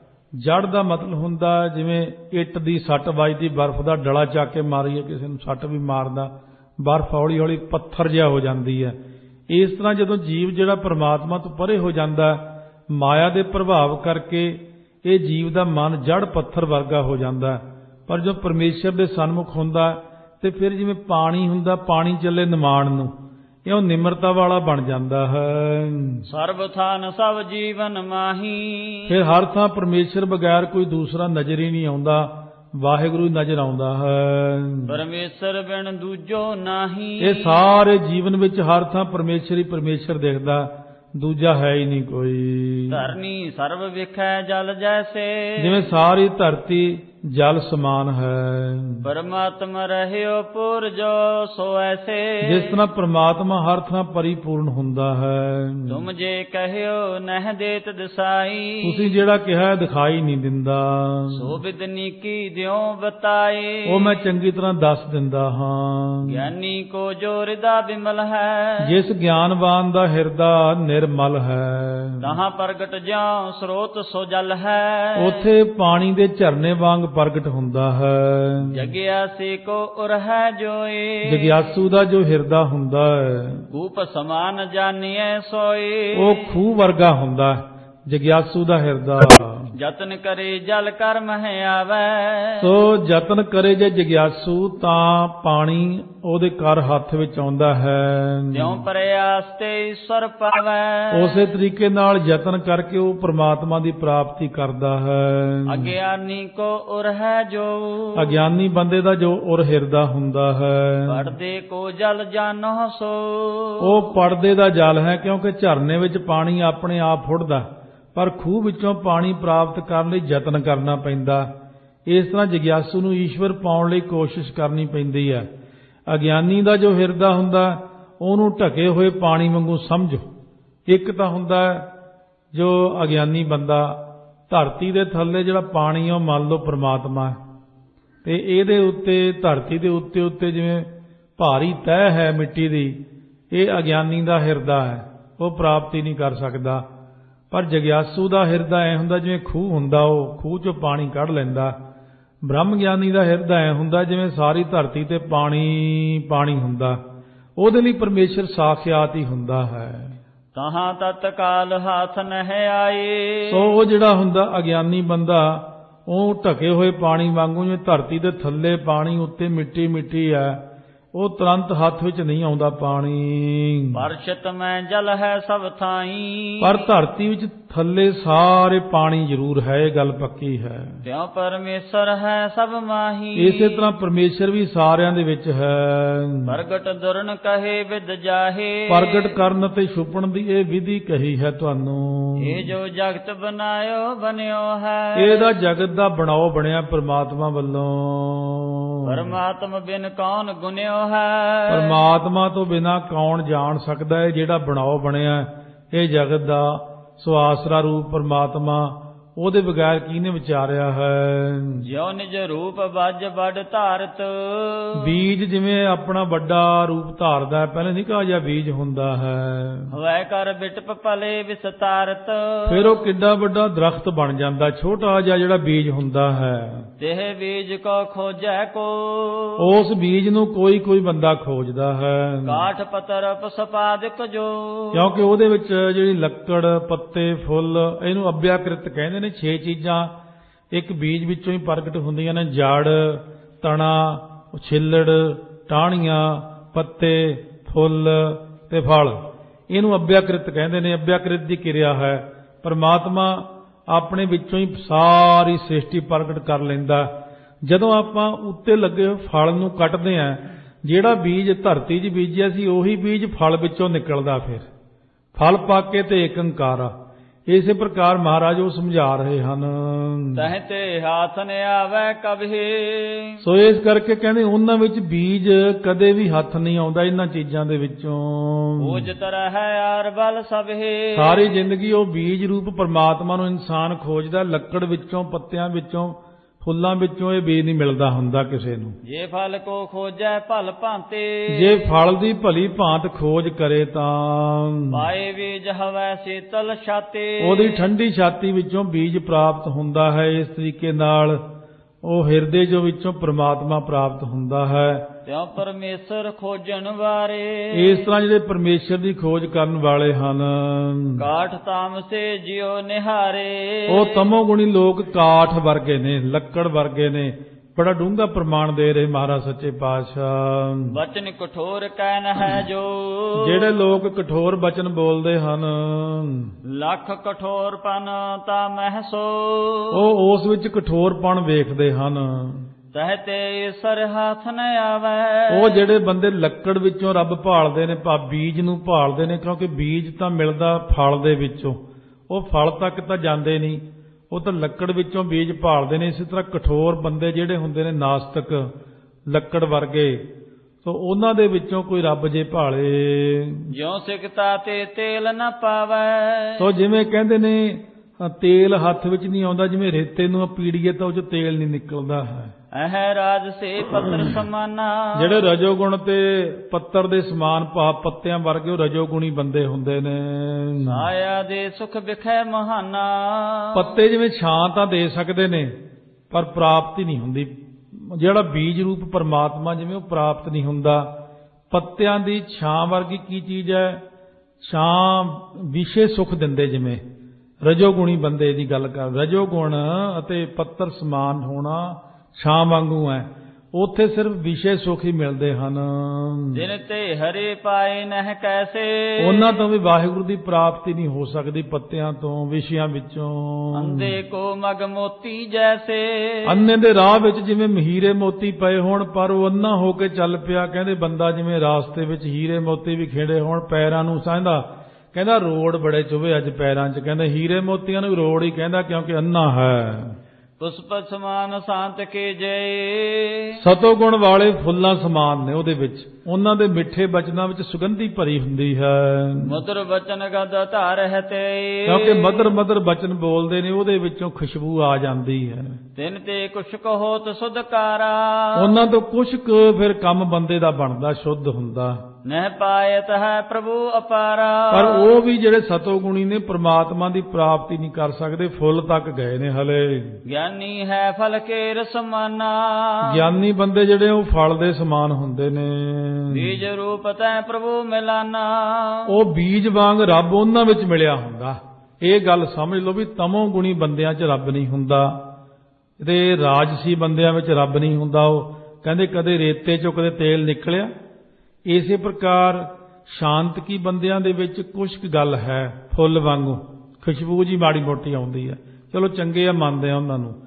ਜੜ ਦਾ ਮਤਲਬ ਹੁੰਦਾ ਜਿਵੇਂ ਇੱਟ ਦੀ ਸੱਟ ਵੱਜਦੀ, ਬਰਫ਼ ਦਾ ਡਲਾ ਚੱਕ ਕੇ ਮਾਰੀਏ ਕਿਸੇ ਨੂੰ ਸੱਟ ਵੀ ਮਾਰਦਾ, ਬਰਫ਼ ਹੌਲੀ ਹੌਲੀ ਪੱਥਰ ਜਿਹਾ ਹੋ ਜਾਂਦੀ ਹੈ। ਇਸ ਤਰ੍ਹਾਂ ਜਦੋਂ ਜੀਵ ਜਿਹੜਾ ਪਰਮਾਤਮਾ ਤੋਂ ਪਰੇ ਹੋ ਜਾਂਦਾ, ਮਾਇਆ ਦੇ ਪ੍ਰਭਾਵ ਕਰਕੇ ਇਹ ਜੀਵ ਦਾ ਮਨ ਜੜ ਪੱਥਰ ਵਰਗਾ ਹੋ ਜਾਂਦਾ। ਪਰ ਜੋ ਪਰਮੇਸ਼ਰ ਦੇ ਸਨਮੁਖ ਹੁੰਦਾ ਤੇ ਫਿਰ ਜਿਵੇਂ ਪਾਣੀ ਹੁੰਦਾ, ਪਾਣੀ ਚੱਲੇ ਨਿਮਾਣ ਨੂੰ, ਇਹ ਨਿਮਰਤਾ ਵਾਲਾ ਬਣ ਜਾਂਦਾ ਹੈ। ਸਰਬ ਥਾਨ ਸਭ ਜੀਵਨ ਮਾਹੀ, ਫਿਰ ਹਰ ਥਾਂ ਪਰਮੇਸ਼ਰ ਬਗੈਰ ਕੋਈ ਦੂਸਰਾ ਨਜ਼ਰ ਹੀ ਨਹੀਂ ਆਉਂਦਾ, ਵਾਹਿਗੁਰੂ ਨਜ਼ਰ ਆਉਂਦਾ ਹੈ। ਪਰਮੇਸ਼ਰ ਬਿਨ ਦੂਜੋ ਨਾਹੀ, ਇਹ ਸਾਰੇ ਜੀਵਨ ਵਿੱਚ ਹਰ ਥਾਂ ਪਰਮੇਸ਼ਰ ਹੀ ਪਰਮੇਸ਼ਰ ਦਿਖਦਾ, ਦੂਜਾ ਹੈ ਹੀ ਨਹੀਂ ਕੋਈ। ਧਰਨੀ ਸਰਬ ਵਿਖੈ ਜਲ ਜੈਸੇ, ਜਿਵੇਂ ਸਾਰੀ ਧਰਤੀ ਜਲ ਸਮਾਨ ਹੈ। ਪਰਮਾਤਮਾ ਰਹਿਓ ਪੁਰਜੋ ਸੋ ਐਸੇ, ਜਿਸ ਤਰ੍ਹਾਂ ਪਰਮਾਤਮਾ ਹਰ ਥਾਂ ਪਰਿਪੂਰਨ ਹੁੰਦਾ ਹੈ। ਤੁਮ ਜੇ ਕਹਿਓ ਨਹਿ ਦੇਤ ਦਿਸਾਈ, ਤੁਸੀਂ ਜਿਹੜਾ ਕਿਹਾ ਦਿਖਾਈ ਨਹੀਂ ਦਿੰਦਾ, ਸੋ ਬਿਦਨੀ ਕੀ ਦਿਓ ਬਤਾਏ, ਉਹ ਮੈਂ ਚੰਗੀ ਤਰ੍ਹਾਂ ਦੱਸ ਦਿੰਦਾ ਹਾਂ। ਗਿਆਨੀ ਕੋ ਜੋ ਹਿਰਦਾ ਬਿਮਲ ਹੈ, ਜਿਸ ਗਿਆਨਵਾਨ ਦਾ ਹਿਰਦਾ ਨਿਰਮਲ ਹੈ, ਤਹਾਂ ਪ੍ਰਗਟ ਜਿਉ ਸਰੋਤ ਸੋ ਜਲ ਹੈ, ਉੱਥੇ ਪਾਣੀ ਦੇ ਝਰਨੇ ਵਾਂਗ ਪ੍ਰਗਟ ਹੁੰਦਾ ਹੈ। ਜਗਿਆਸੀ ਕੋ ਉਰ ਹੈ ਜੋਏ, ਜਗਿਆਸੂ ਦਾ ਜੋ ਹਿਰਦਾ ਹੁੰਦਾ ਹੈ, ਕੂਪ ਸਮਾਨ ਜਾਣੀਐ ਸੋਏ, ਉਹ ਖੂਹ ਵਰਗਾ ਹੁੰਦਾ ਜਗਿਆਸੂ ਦਾ ਹਿਰਦਾ। ਜਤਨ ਕਰੇ ਜਲ ਕਰ ਮਹਿ ਆਵੈ, ਸੋ ਜਤਨ ਕਰੇ ਜੇ ਜਗਿਆਸੂ ਤਾਂ ਪਾਣੀ ਉਹਦੇ ਕਰ ਹੱਥ ਵਿੱਚ ਆਉਂਦਾ ਹੈ। ਜਿਉ ਪ੍ਰਯਾਸ ਤੇ ਈਸ਼ਵਰ ਪਾਵੈ, ਉਸੇ ਤਰੀਕੇ ਨਾਲ ਯਤਨ ਕਰਕੇ ਉਹ ਪ੍ਰਮਾਤਮਾ ਦੀ ਪ੍ਰਾਪਤੀ ਕਰਦਾ ਹੈ। ਅਗਿਆਨੀ ਕੋ ਉਰ ਹੈ ਜੋ, ਅਗਿਆਨੀ ਬੰਦੇ ਦਾ ਜੋ ਉਰ ਹਿਰਦਾ ਹੁੰਦਾ ਹੈ, ਪੜਦੇ ਕੋ ਜਲ ਜਾਨੋ ਸੋ, ਉਹ ਪੜਦੇ ਦਾ ਜਲ ਹੈ, ਕਿਉਂਕਿ ਝਰਨੇ ਵਿੱਚ ਪਾਣੀ ਆਪਣੇ ਆਪ ਫੁੱਟਦਾ, ਪਰ ਖੂਹ ਵਿੱਚੋਂ ਪਾਣੀ ਪ੍ਰਾਪਤ ਕਰਨ ਲਈ ਯਤਨ ਕਰਨਾ ਪੈਂਦਾ। ਇਸ ਤਰ੍ਹਾਂ ਜਗਿਆਸੂ ਨੂੰ ਈਸ਼ਵਰ ਪਾਉਣ ਲਈ ਕੋਸ਼ਿਸ਼ ਕਰਨੀ ਪੈਂਦੀ ਹੈ। ਅਗਿਆਨੀ ਦਾ ਜੋ ਹਿਰਦਾ ਹੁੰਦਾ ਉਹਨੂੰ ਢਕੇ ਹੋਏ ਪਾਣੀ ਵਾਂਗੂ ਸਮਝੋ। ਇੱਕ ਤਾਂ ਹੁੰਦਾ ਜੋ ਅਗਿਆਨੀ ਬੰਦਾ, ਧਰਤੀ ਦੇ ਥੱਲੇ ਜਿਹੜਾ ਪਾਣੀ ਆ ਉਹ ਮੰਨ ਲਓ ਪ੍ਰਮਾਤਮਾ ਹੈ, ਤੇ ਇਹਦੇ ਉੱਤੇ ਧਰਤੀ ਦੇ ਉੱਤੇ ਉੱਤੇ ਜਿਵੇਂ ਭਾਰੀ ਤਹਿ ਹੈ ਮਿੱਟੀ ਦੀ, ਇਹ ਅਗਿਆਨੀ ਦਾ ਹਿਰਦਾ ਹੈ, ਉਹ ਪ੍ਰਾਪਤੀ ਨਹੀਂ ਕਰ ਸਕਦਾ। ਪਰ ਜਗਿਆਸੂ ਦਾ ਹਿਰਦਾ ਐ ਹੁੰਦਾ ਜਿਵੇਂ ਖੂਹ ਹੁੰਦਾ, ਉਹ ਖੂਹ ਚੋਂ ਪਾਣੀ ਕੱਢ ਲੈਂਦਾ। ਬ੍ਰਹਮ ਗਿਆਨੀ ਦਾ ਹਿਰਦਾ ਐ ਹੁੰਦਾ ਜਿਵੇਂ ਸਾਰੀ ਧਰਤੀ ਤੇ ਪਾਣੀ ਪਾਣੀ ਹੁੰਦਾ। ਉਹਦੇ ਲਈ ਪਰਮੇਸ਼ਰ ਸਾਖਿਆਤ ਹੀ ਹੁੰਦਾ ਹੈ। ਤਹਾਂ ਤਤਕਾਲ ਹੱਥ ਨਹਿ ਆਏ। ਸੋ ਉਹ ਜਿਹੜਾ ਹੁੰਦਾ ਅਗਿਆਨੀ ਬੰਦਾ, ਉਹ ਢਕੇ ਹੋਏ ਪਾਣੀ ਵਾਂਗੂ, ਜਿਵੇਂ ਧਰਤੀ ਦੇ ਥੱਲੇ ਪਾਣੀ, ਉੱਤੇ ਮਿੱਟੀ ਮਿੱਟੀ ਹੈ, ਉਹ ਤੁਰੰਤ ਹੱਥ ਵਿੱਚ ਨਹੀਂ ਆਉਂਦਾ ਪਾਣੀ। ਪਰਸ਼ਤ ਮੈਂ ਜਲ ਹੈ ਸਭ ਥਾਈ। ਪਰ ਧਰਤੀ ਵਿੱਚ ਥੱਲੇ ਸਾਰੇ ਪਾਣੀ ਜ਼ਰੂਰ ਹੈ, ਇਹ ਗੱਲ ਪੱਕੀ ਹੈ। ਤਿਉ ਪਰਮੇਸ਼ਰ ਹੈ ਸਭ ਮਾਹੀ। ਇਸੇ ਤਰ੍ਹਾਂ ਪਰਮੇਸ਼ਰ ਵੀ ਸਾਰਿਆਂ ਦੇ ਵਿੱਚ ਹੈ। ਪ੍ਰਗਟ ਦੁਰਨ ਕਹੇ ਵਿਦ ਜਾਹੇ। ਪ੍ਰਗਟ ਕਰਨ ਤੇ ਛੁਪਣ ਦੀ ਇਹ ਵਿਧੀ ਕਹੀ ਹੈ ਤੁਹਾਨੂੰ। ਇਹ ਜੋ ਜਗਤ ਬਣਾਇਓ ਬਣਿਓ ਹੈ। ਇਹਦਾ ਜਗਤ ਦਾ ਬਣਾਓ ਬਣਿਆ ਪਰਮਾਤਮਾ ਵੱਲੋਂ। ਪਰਮਾਤਮਾ ਬਿਨ ਕੌਣ ਗੁਣਿਓ ਹੈ। ਪਰਮਾਤਮਾ ਤੋਂ ਬਿਨਾਂ ਕੌਣ ਜਾਣ ਸਕਦਾ ਹੈ ਜਿਹੜਾ ਬਣਾਓ ਬਣਿਆ ਇਹ ਜਗਤ ਦਾ। ਸੋ ਆਸਰਾ ਰੂਪ ਪਰਮਾਤਮਾ, ਉਹਦੇ ਬਗੈਰ ਕਿਹਨੇ ਵਿਚਾਰਿਆ ਹੈ। ਜਿਉ ਨਿਜ ਰੂਪ ਵੱਜ ਵੱਡ ਧਾਰਤ। ਬੀਜ ਜਿਵੇਂ ਆਪਣਾ ਵੱਡਾ ਰੂਪ ਧਾਰਦਾ ਹੈ, ਪਹਿਲੇ ਨਹੀਂ ਕਹਾ ਜਾ ਬੀਜ ਹੁੰਦਾ ਹੈ। ਵੈ ਕਰ ਬਿਟਪ ਭਲੇ ਵਿਸਤਾਰਤ। ਫਿਰ ਉਹ ਕਿੱਡਾ ਵੱਡਾ ਦਰਖਤ ਬਣ ਜਾਂਦਾ, ਛੋਟਾ ਜਿਹਾ ਜਿਹੜਾ ਬੀਜ ਹੁੰਦਾ ਹੈ। ਤਿਹ ਬੀਜ ਕੋ ਖੋਜੈ ਕੋ। ਉਸ ਬੀਜ ਨੂੰ ਕੋਈ ਕੋਈ ਬੰਦਾ ਖੋਜਦਾ ਹੈ। ਕਾਠ ਪੱਤਰ ਪਸਪਾਦਿਕ ਜੋ। ਕਿਉਂਕਿ ਉਹਦੇ ਵਿੱਚ ਜਿਹੜੀ ਲੱਕੜ, ਪੱਤੇ, ਫੁੱਲ, ਇਹਨੂੰ ਅਭਿਆਕ੍ਰਿਤ ਕਹਿੰਦੇ ਨੇ। ਛੇ ਚੀਜ਼ਾਂ ਇੱਕ ਬੀਜ ਵਿੱਚੋਂ ਹੀ ਪ੍ਰਗਟ ਹੁੰਦੀਆਂ ਨੇ। ਜੜ, ਤਣਾ, ਛਿੱਲੜ, ਟਾਹਣੀਆਂ, ਪੱਤੇ, ਫੁੱਲ ਤੇ ਫਲ, ਇਹਨੂੰ ਅਭਿਆਕ੍ਰਿਤ ਕਹਿੰਦੇ ਨੇ। ਅਭਿਆਕ੍ਰਿਤ ਦੀ ਕਿਰਿਆ ਹੈ। ਪਰਮਾਤਮਾ ਆਪਣੇ ਵਿੱਚੋਂ ਹੀ ਸਾਰੀ ਸ੍ਰਿਸ਼ਟੀ ਪ੍ਰਗਟ ਕਰ ਲੈਂਦਾ। ਜਦੋਂ ਆਪਾਂ ਉੱਤੇ ਲੱਗੇ ਫਲ ਨੂੰ ਕੱਟਦੇ ਹਾਂ, ਜਿਹੜਾ ਬੀਜ ਧਰਤੀ 'ਚ ਬੀਜਿਆ ਸੀ ਉਹੀ ਬੀਜ ਫਲ ਵਿੱਚੋਂ ਨਿਕਲਦਾ। ਫਿਰ ਫਲ ਪਾਕੇ ਤੇ ਏਕ ਓੰਕਾਰ। ਇਸੇ ਪ੍ਰਕਾਰ ਮਹਾਰਾਜ ਉਹ ਸਮਝਾ ਰਹੇ ਹਨ। ਤਹਿ ਤੇ ਹੱਥ ਨ ਆਵੈ ਕਬਹਿ। ਸੋ ਇਸ ਕਰਕੇ ਕਹਿੰਦੇ ਉਹਨਾਂ ਵਿੱਚ ਬੀਜ ਕਦੇ ਵੀ ਹੱਥ ਨਹੀਂ ਆਉਂਦਾ, ਇਹਨਾਂ ਚੀਜ਼ਾਂ ਦੇ ਵਿੱਚੋਂ। ਬੂਝ ਤਰ੍ਹਾਂ ਹੈ ਆਰ ਬਲ ਸਭੇ। ਸਾਰੀ ਜ਼ਿੰਦਗੀ ਉਹ ਬੀਜ ਰੂਪ ਪਰਮਾਤਮਾ ਨੂੰ ਇਨਸਾਨ ਖੋਜਦਾ। ਲੱਕੜ ਵਿੱਚੋਂ, ਪੱਤਿਆਂ ਵਿੱਚੋਂ, ਫੁੱਲਾਂ ਵਿੱਚੋਂ ਇਹ ਬੀਜ ਨਹੀਂ ਮਿਲਦਾ ਹੁੰਦਾ ਕਿਸੇ ਨੂੰ। ਜੇ ਫਲ ਕੋ ਖੋਜੈ ਭਲ ਭਾਂਤੇ। ਜੇ ਫਲ ਦੀ ਭਲੀ ਭਾਂਤ ਖੋਜ ਕਰੇ ਤਾਂ ਪਾਏ ਬੀਜ ਹਵੈ ਸੀਤਲ ਛਾਤੇ। ਉਹਦੀ ਠੰਡੀ ਛਾਤੀ ਵਿੱਚੋਂ ਬੀਜ ਪ੍ਰਾਪਤ ਹੁੰਦਾ ਹੈ। ਇਸ ਤਰੀਕੇ ਨਾਲ ਉਹ ਹਿਰਦੇ ਜੋ ਵਿੱਚੋਂ ਪ੍ਰਮਾਤਮਾ ਪ੍ਰਾਪਤ ਹੁੰਦਾ ਹੈ। ਤਿਉ ਪਰਮੇਸ਼ਰ ਖੋਜਣ ਵਾਰੇ। ਇਸ ਤਰ੍ਹਾਂ ਜਿਹੜੇ ਪਰਮੇਸ਼ਰ ਦੀ ਖੋਜ ਕਰਨ ਵਾਲੇ ਹਨ। ਕਾਠ ਤਾਮਸੇ ਜਿਉ ਨਿਹਾਰੇ। ਉਹ ਤਮੋ ਗੁਣੀ ਲੋਕ ਕਾਠ ਵਰਗੇ ਨੇ, ਲੱਕੜ ਵਰਗੇ ਨੇ। ਬੜਾ ਡੂੰਘਾ ਪ੍ਰਮਾਣ ਦੇ ਰਹੇ ਮਹਾਰਾਜ ਸੱਚੇ ਪਾਤਸ਼ਾਹ। ਬਚਨ ਕਠੋਰ ਕਹਿਨ ਹੈ ਜੋ। ਜਿਹੜੇ ਲੋਕ ਕਠੋਰ ਬਚਨ ਬੋਲਦੇ ਹਨ, ਲੱਖ ਕਠੋਰਪਨ ਤਾਂ ਮਹਿਸੋ। ਉਹ ਉਸ ਵਿੱਚ ਕਠੋਰਪਣ ਵੇਖਦੇ ਹਨ। ਤਹਿ ਤੇ ਸਰ ਹੱਥ ਨ ਆਵੈ। ਉਹ ਜਿਹੜੇ ਬੰਦੇ ਲੱਕੜ ਵਿੱਚੋਂ ਰੱਬ ਭਾਲਦੇ ਨੇ, ਭਾ ਬੀਜ ਨੂੰ ਭਾਲਦੇ ਨੇ, ਕਿਉਂਕਿ ਬੀਜ ਤਾਂ ਮਿਲਦਾ ਫਲ ਦੇ ਵਿੱਚੋਂ, ਉਹ ਫਲ ਤੱਕ ਤਾਂ ਜਾਂਦੇ ਨਹੀਂ, ਉਹ ਤਾਂ ਲੱਕੜ ਵਿੱਚੋਂ ਬੀਜ ਭਾਲਦੇ ਨੇ। ਇਸੇ ਤਰ੍ਹਾਂ ਕਠੋਰ ਬੰਦੇ ਜਿਹੜੇ ਹੁੰਦੇ ਨੇ, ਨਾਸਤਿਕ, ਲੱਕੜ ਵਰਗੇ, ਸੋ ਉਹਨਾਂ ਦੇ ਵਿੱਚੋਂ ਕੋਈ ਰੱਬ ਜੇ ਭਾਲੇ। ਜਿਉ ਸਿਕਤਾ ਤੇ ਤੇਲ ਨ ਪਾਵੈ। ਸੋ ਜਿਵੇਂ ਕਹਿੰਦੇ ਨੇ ਤੇਲ ਹੱਥ ਵਿੱਚ ਨਹੀਂ ਆਉਂਦਾ, ਜਿਵੇਂ ਰੇਤੇ ਨੂੰ ਪੀੜੀਏ ਤਾਂ ਉਹ 'ਚੋਂ ਤੇਲ ਨਹੀਂ ਨਿਕਲਦਾ ਹੈ। ਅਹ ਰਾਜ ਸੇ ਪੱਤਰ ਸਮਾਨਾ। ਜਿਹੜੇ ਰਜੋਗੁਣ ਤੇ ਪੱਤਰ ਦੇ ਸਮਾਨ ਭਾਵ ਪੱਤਿਆਂ ਵਰਗੇ ਉਹ ਰਜੋਗੁਣੀ ਬੰਦੇ ਹੁੰਦੇ ਨੇ। ਆਇਆ ਦੇ ਸੁਖ ਵਿਖੈ ਮਹਾਨਾ। ਪੱਤੇ ਜਿਵੇਂ ਛਾਂ ਤਾਂ ਦੇ ਸਕਦੇ ਨੇ ਪਰ ਪ੍ਰਾਪਤੀ ਨਹੀਂ ਹੁੰਦੀ। ਜਿਹੜਾ ਬੀਜ ਰੂਪ ਪਰਮਾਤਮਾ ਜਿਵੇਂ ਉਹ ਪ੍ਰਾਪਤ ਨਹੀਂ ਹੁੰਦਾ। ਪੱਤਿਆਂ ਦੀ ਛਾਂ ਵਰਗੀ ਕੀ ਚੀਜ਼ ਹੈ? ਛਾਂ ਵਿਸ਼ੇ ਸੁਖ ਦਿੰਦੇ। ਜਿਵੇਂ ਰਜੋਗੁਣੀ ਬੰਦੇ ਦੀ ਗੱਲ ਕਰ, ਰਜੋਗੁਣ ਅਤੇ ਪੱਤਰ ਸਮਾਨ ਹੋਣਾ ਛਾਂ ਵਾਂਗੂ ਹੈ। ਉੱਥੇ ਸਿਰਫ ਵਿਸ਼ੇ ਸੁਖ ਹੀ ਮਿਲਦੇ ਹਨ। ਦਿਨ ਤੇ ਹਰੇ ਪਾਏ ਨਹਿ ਕੈਸੇ। ਉਹਨਾਂ ਤੋਂ ਵੀ ਵਾਹਿਗੁਰੂ ਦੀ ਪ੍ਰਾਪਤੀ ਨਹੀਂ ਹੋ ਸਕਦੀ ਪੱਤਿਆਂ ਤੋਂ, ਵਿਸ਼ਿਆਂ ਵਿੱਚੋਂ। ਅੰਧੇ ਕੋ ਮਗ ਮੋਤੀ ਜੈਸੇ। ਅੰਨੇ ਦੇ ਰਾਹ ਵਿੱਚ ਜਿਵੇਂ ਹੀਰੇ ਮੋਤੀ ਪਏ ਹੋਣ, ਪਰ ਉਹ ਅੰਨਾ ਹੋ ਕੇ ਚੱਲ ਪਿਆ। ਕਹਿੰਦੇ ਬੰਦਾ ਜਿਵੇਂ ਰਾਸਤੇ ਵਿੱਚ ਹੀਰੇ ਮੋਤੀ ਵੀ ਖੇੜੇ ਹੋਣ, ਪੈਰਾਂ ਨੂੰ ਸਾਂਝਦਾ, ਕਹਿੰਦਾ ਰੋੜ ਬੜੇ ਚੁਭੇ ਅੱਜ ਪੈਰਾਂ 'ਚ। ਕਹਿੰਦਾ ਹੀਰੇ ਮੋਤੀਆਂ ਨੂੰ ਰੋੜ ਹੀ ਕਹਿੰਦਾ, ਕਿਉਂਕਿ ਅੰਨਾ ਹੈ। ਪੁਸ਼ਪ ਸਮਾਨ ਸ਼ਾਂਤ ਕੇ ਜੈ। ਸਤੋ ਗੁਣ ਵਾਲੇ ਫੁੱਲਾਂ ਸਮਾਨ ਨੇ ਉਹਦੇ ਵਿੱਚ, ਉਹਨਾਂ ਦੇ ਮਿੱਠੇ ਬਚਨਾਂ ਵਿੱਚ ਸੁਗੰਧੀ ਭਰੀ ਹੁੰਦੀ ਹੈ। ਮਧੁਰ ਬਚਨ ਗਦ ਧਾਰ ਹੈ ਤੇ, ਕਿਉਂਕਿ ਮਧੁਰ ਮਧੁਰ ਬਚਨ ਬੋਲਦੇ ਨੇ, ਉਹਦੇ ਵਿੱਚੋਂ ਖੁਸ਼ਬੂ ਆ ਜਾਂਦੀ ਹੈ। ਤਿਨ ਤੇ ਕੁਛ ਕਹੋਤ ਸੁਧਕਾਰਾ, ਉਹਨਾਂ ਤੋਂ ਕੁਛ ਕੁ ਫਿਰ ਕੰਮ ਬੰਦੇ ਦਾ ਬਣਦਾ, ਸ਼ੁੱਧ ਹੁੰਦਾ। ਨਹਿ ਪਾਇਤ ਹੈ ਪ੍ਰਭੂ ਅਪਾਰਾ, ਪਰ ਉਹ ਵੀ ਜਿਹੜੇ ਸਤੋ ਗੁਣੀ ਨੇ ਪ੍ਰਮਾਤਮਾ ਦੀ ਪ੍ਰਾਪਤੀ ਨਹੀਂ ਕਰ ਸਕਦੇ, ਫੁੱਲ ਤੱਕ ਗਏ ਨੇ ਹਲੇ। ਗਿਆਨੀ ਹੈ ਫਲ ਕੇ ਰਸਮਾਨਾ, ਗਿਆਨੀ ਬੰਦੇ ਜਿਹੜੇ ਉਹ ਫਲ ਦੇ ਸਮਾਨ ਹੁੰਦੇ ਨੇ। ਬੀਜ ਰੂਪ ਤੈ ਪ੍ਰਭੂ ਮਿਲਾਨਾ, ਉਹ ਬੀਜ ਵਾਂਗ ਰੱਬ ਉਹਨਾਂ ਵਿੱਚ ਮਿਲਿਆ ਹੁੰਦਾ। ਇਹ ਗੱਲ ਸਮਝ ਲਓ ਵੀ ਤਮੋ ਗੁਣੀ ਬੰਦਿਆਂ 'ਚ ਰੱਬ ਨਹੀਂ ਹੁੰਦਾ, ਤੇ ਰਾਜਸੀ ਬੰਦਿਆਂ ਵਿੱਚ ਰੱਬ ਨਹੀਂ ਹੁੰਦਾ। ਉਹ ਕਹਿੰਦੇ ਕਦੇ ਰੇਤੇ 'ਚੋਂ ਕਦੇ ਤੇਲ ਨਿਕਲਿਆ। ਇਸੇ ਪ੍ਰਕਾਰ ਸ਼ਾਂਤ ਕੀ ਬੰਦਿਆਂ ਦੇ ਵਿੱਚ ਕੁਛ ਕੁ ਗੱਲ ਹੈ, ਫੁੱਲ ਵਾਂਗੂ ਖੁਸ਼ਬੂ ਜੀ ਮਾੜੀ ਮੋਟੀ ਆਉਂਦੀ ਹੈ। ਚਲੋ ਚੰਗੇ ਆ, ਮੰਨਦੇ ਆ ਉਹਨਾਂ ਨੂੰ,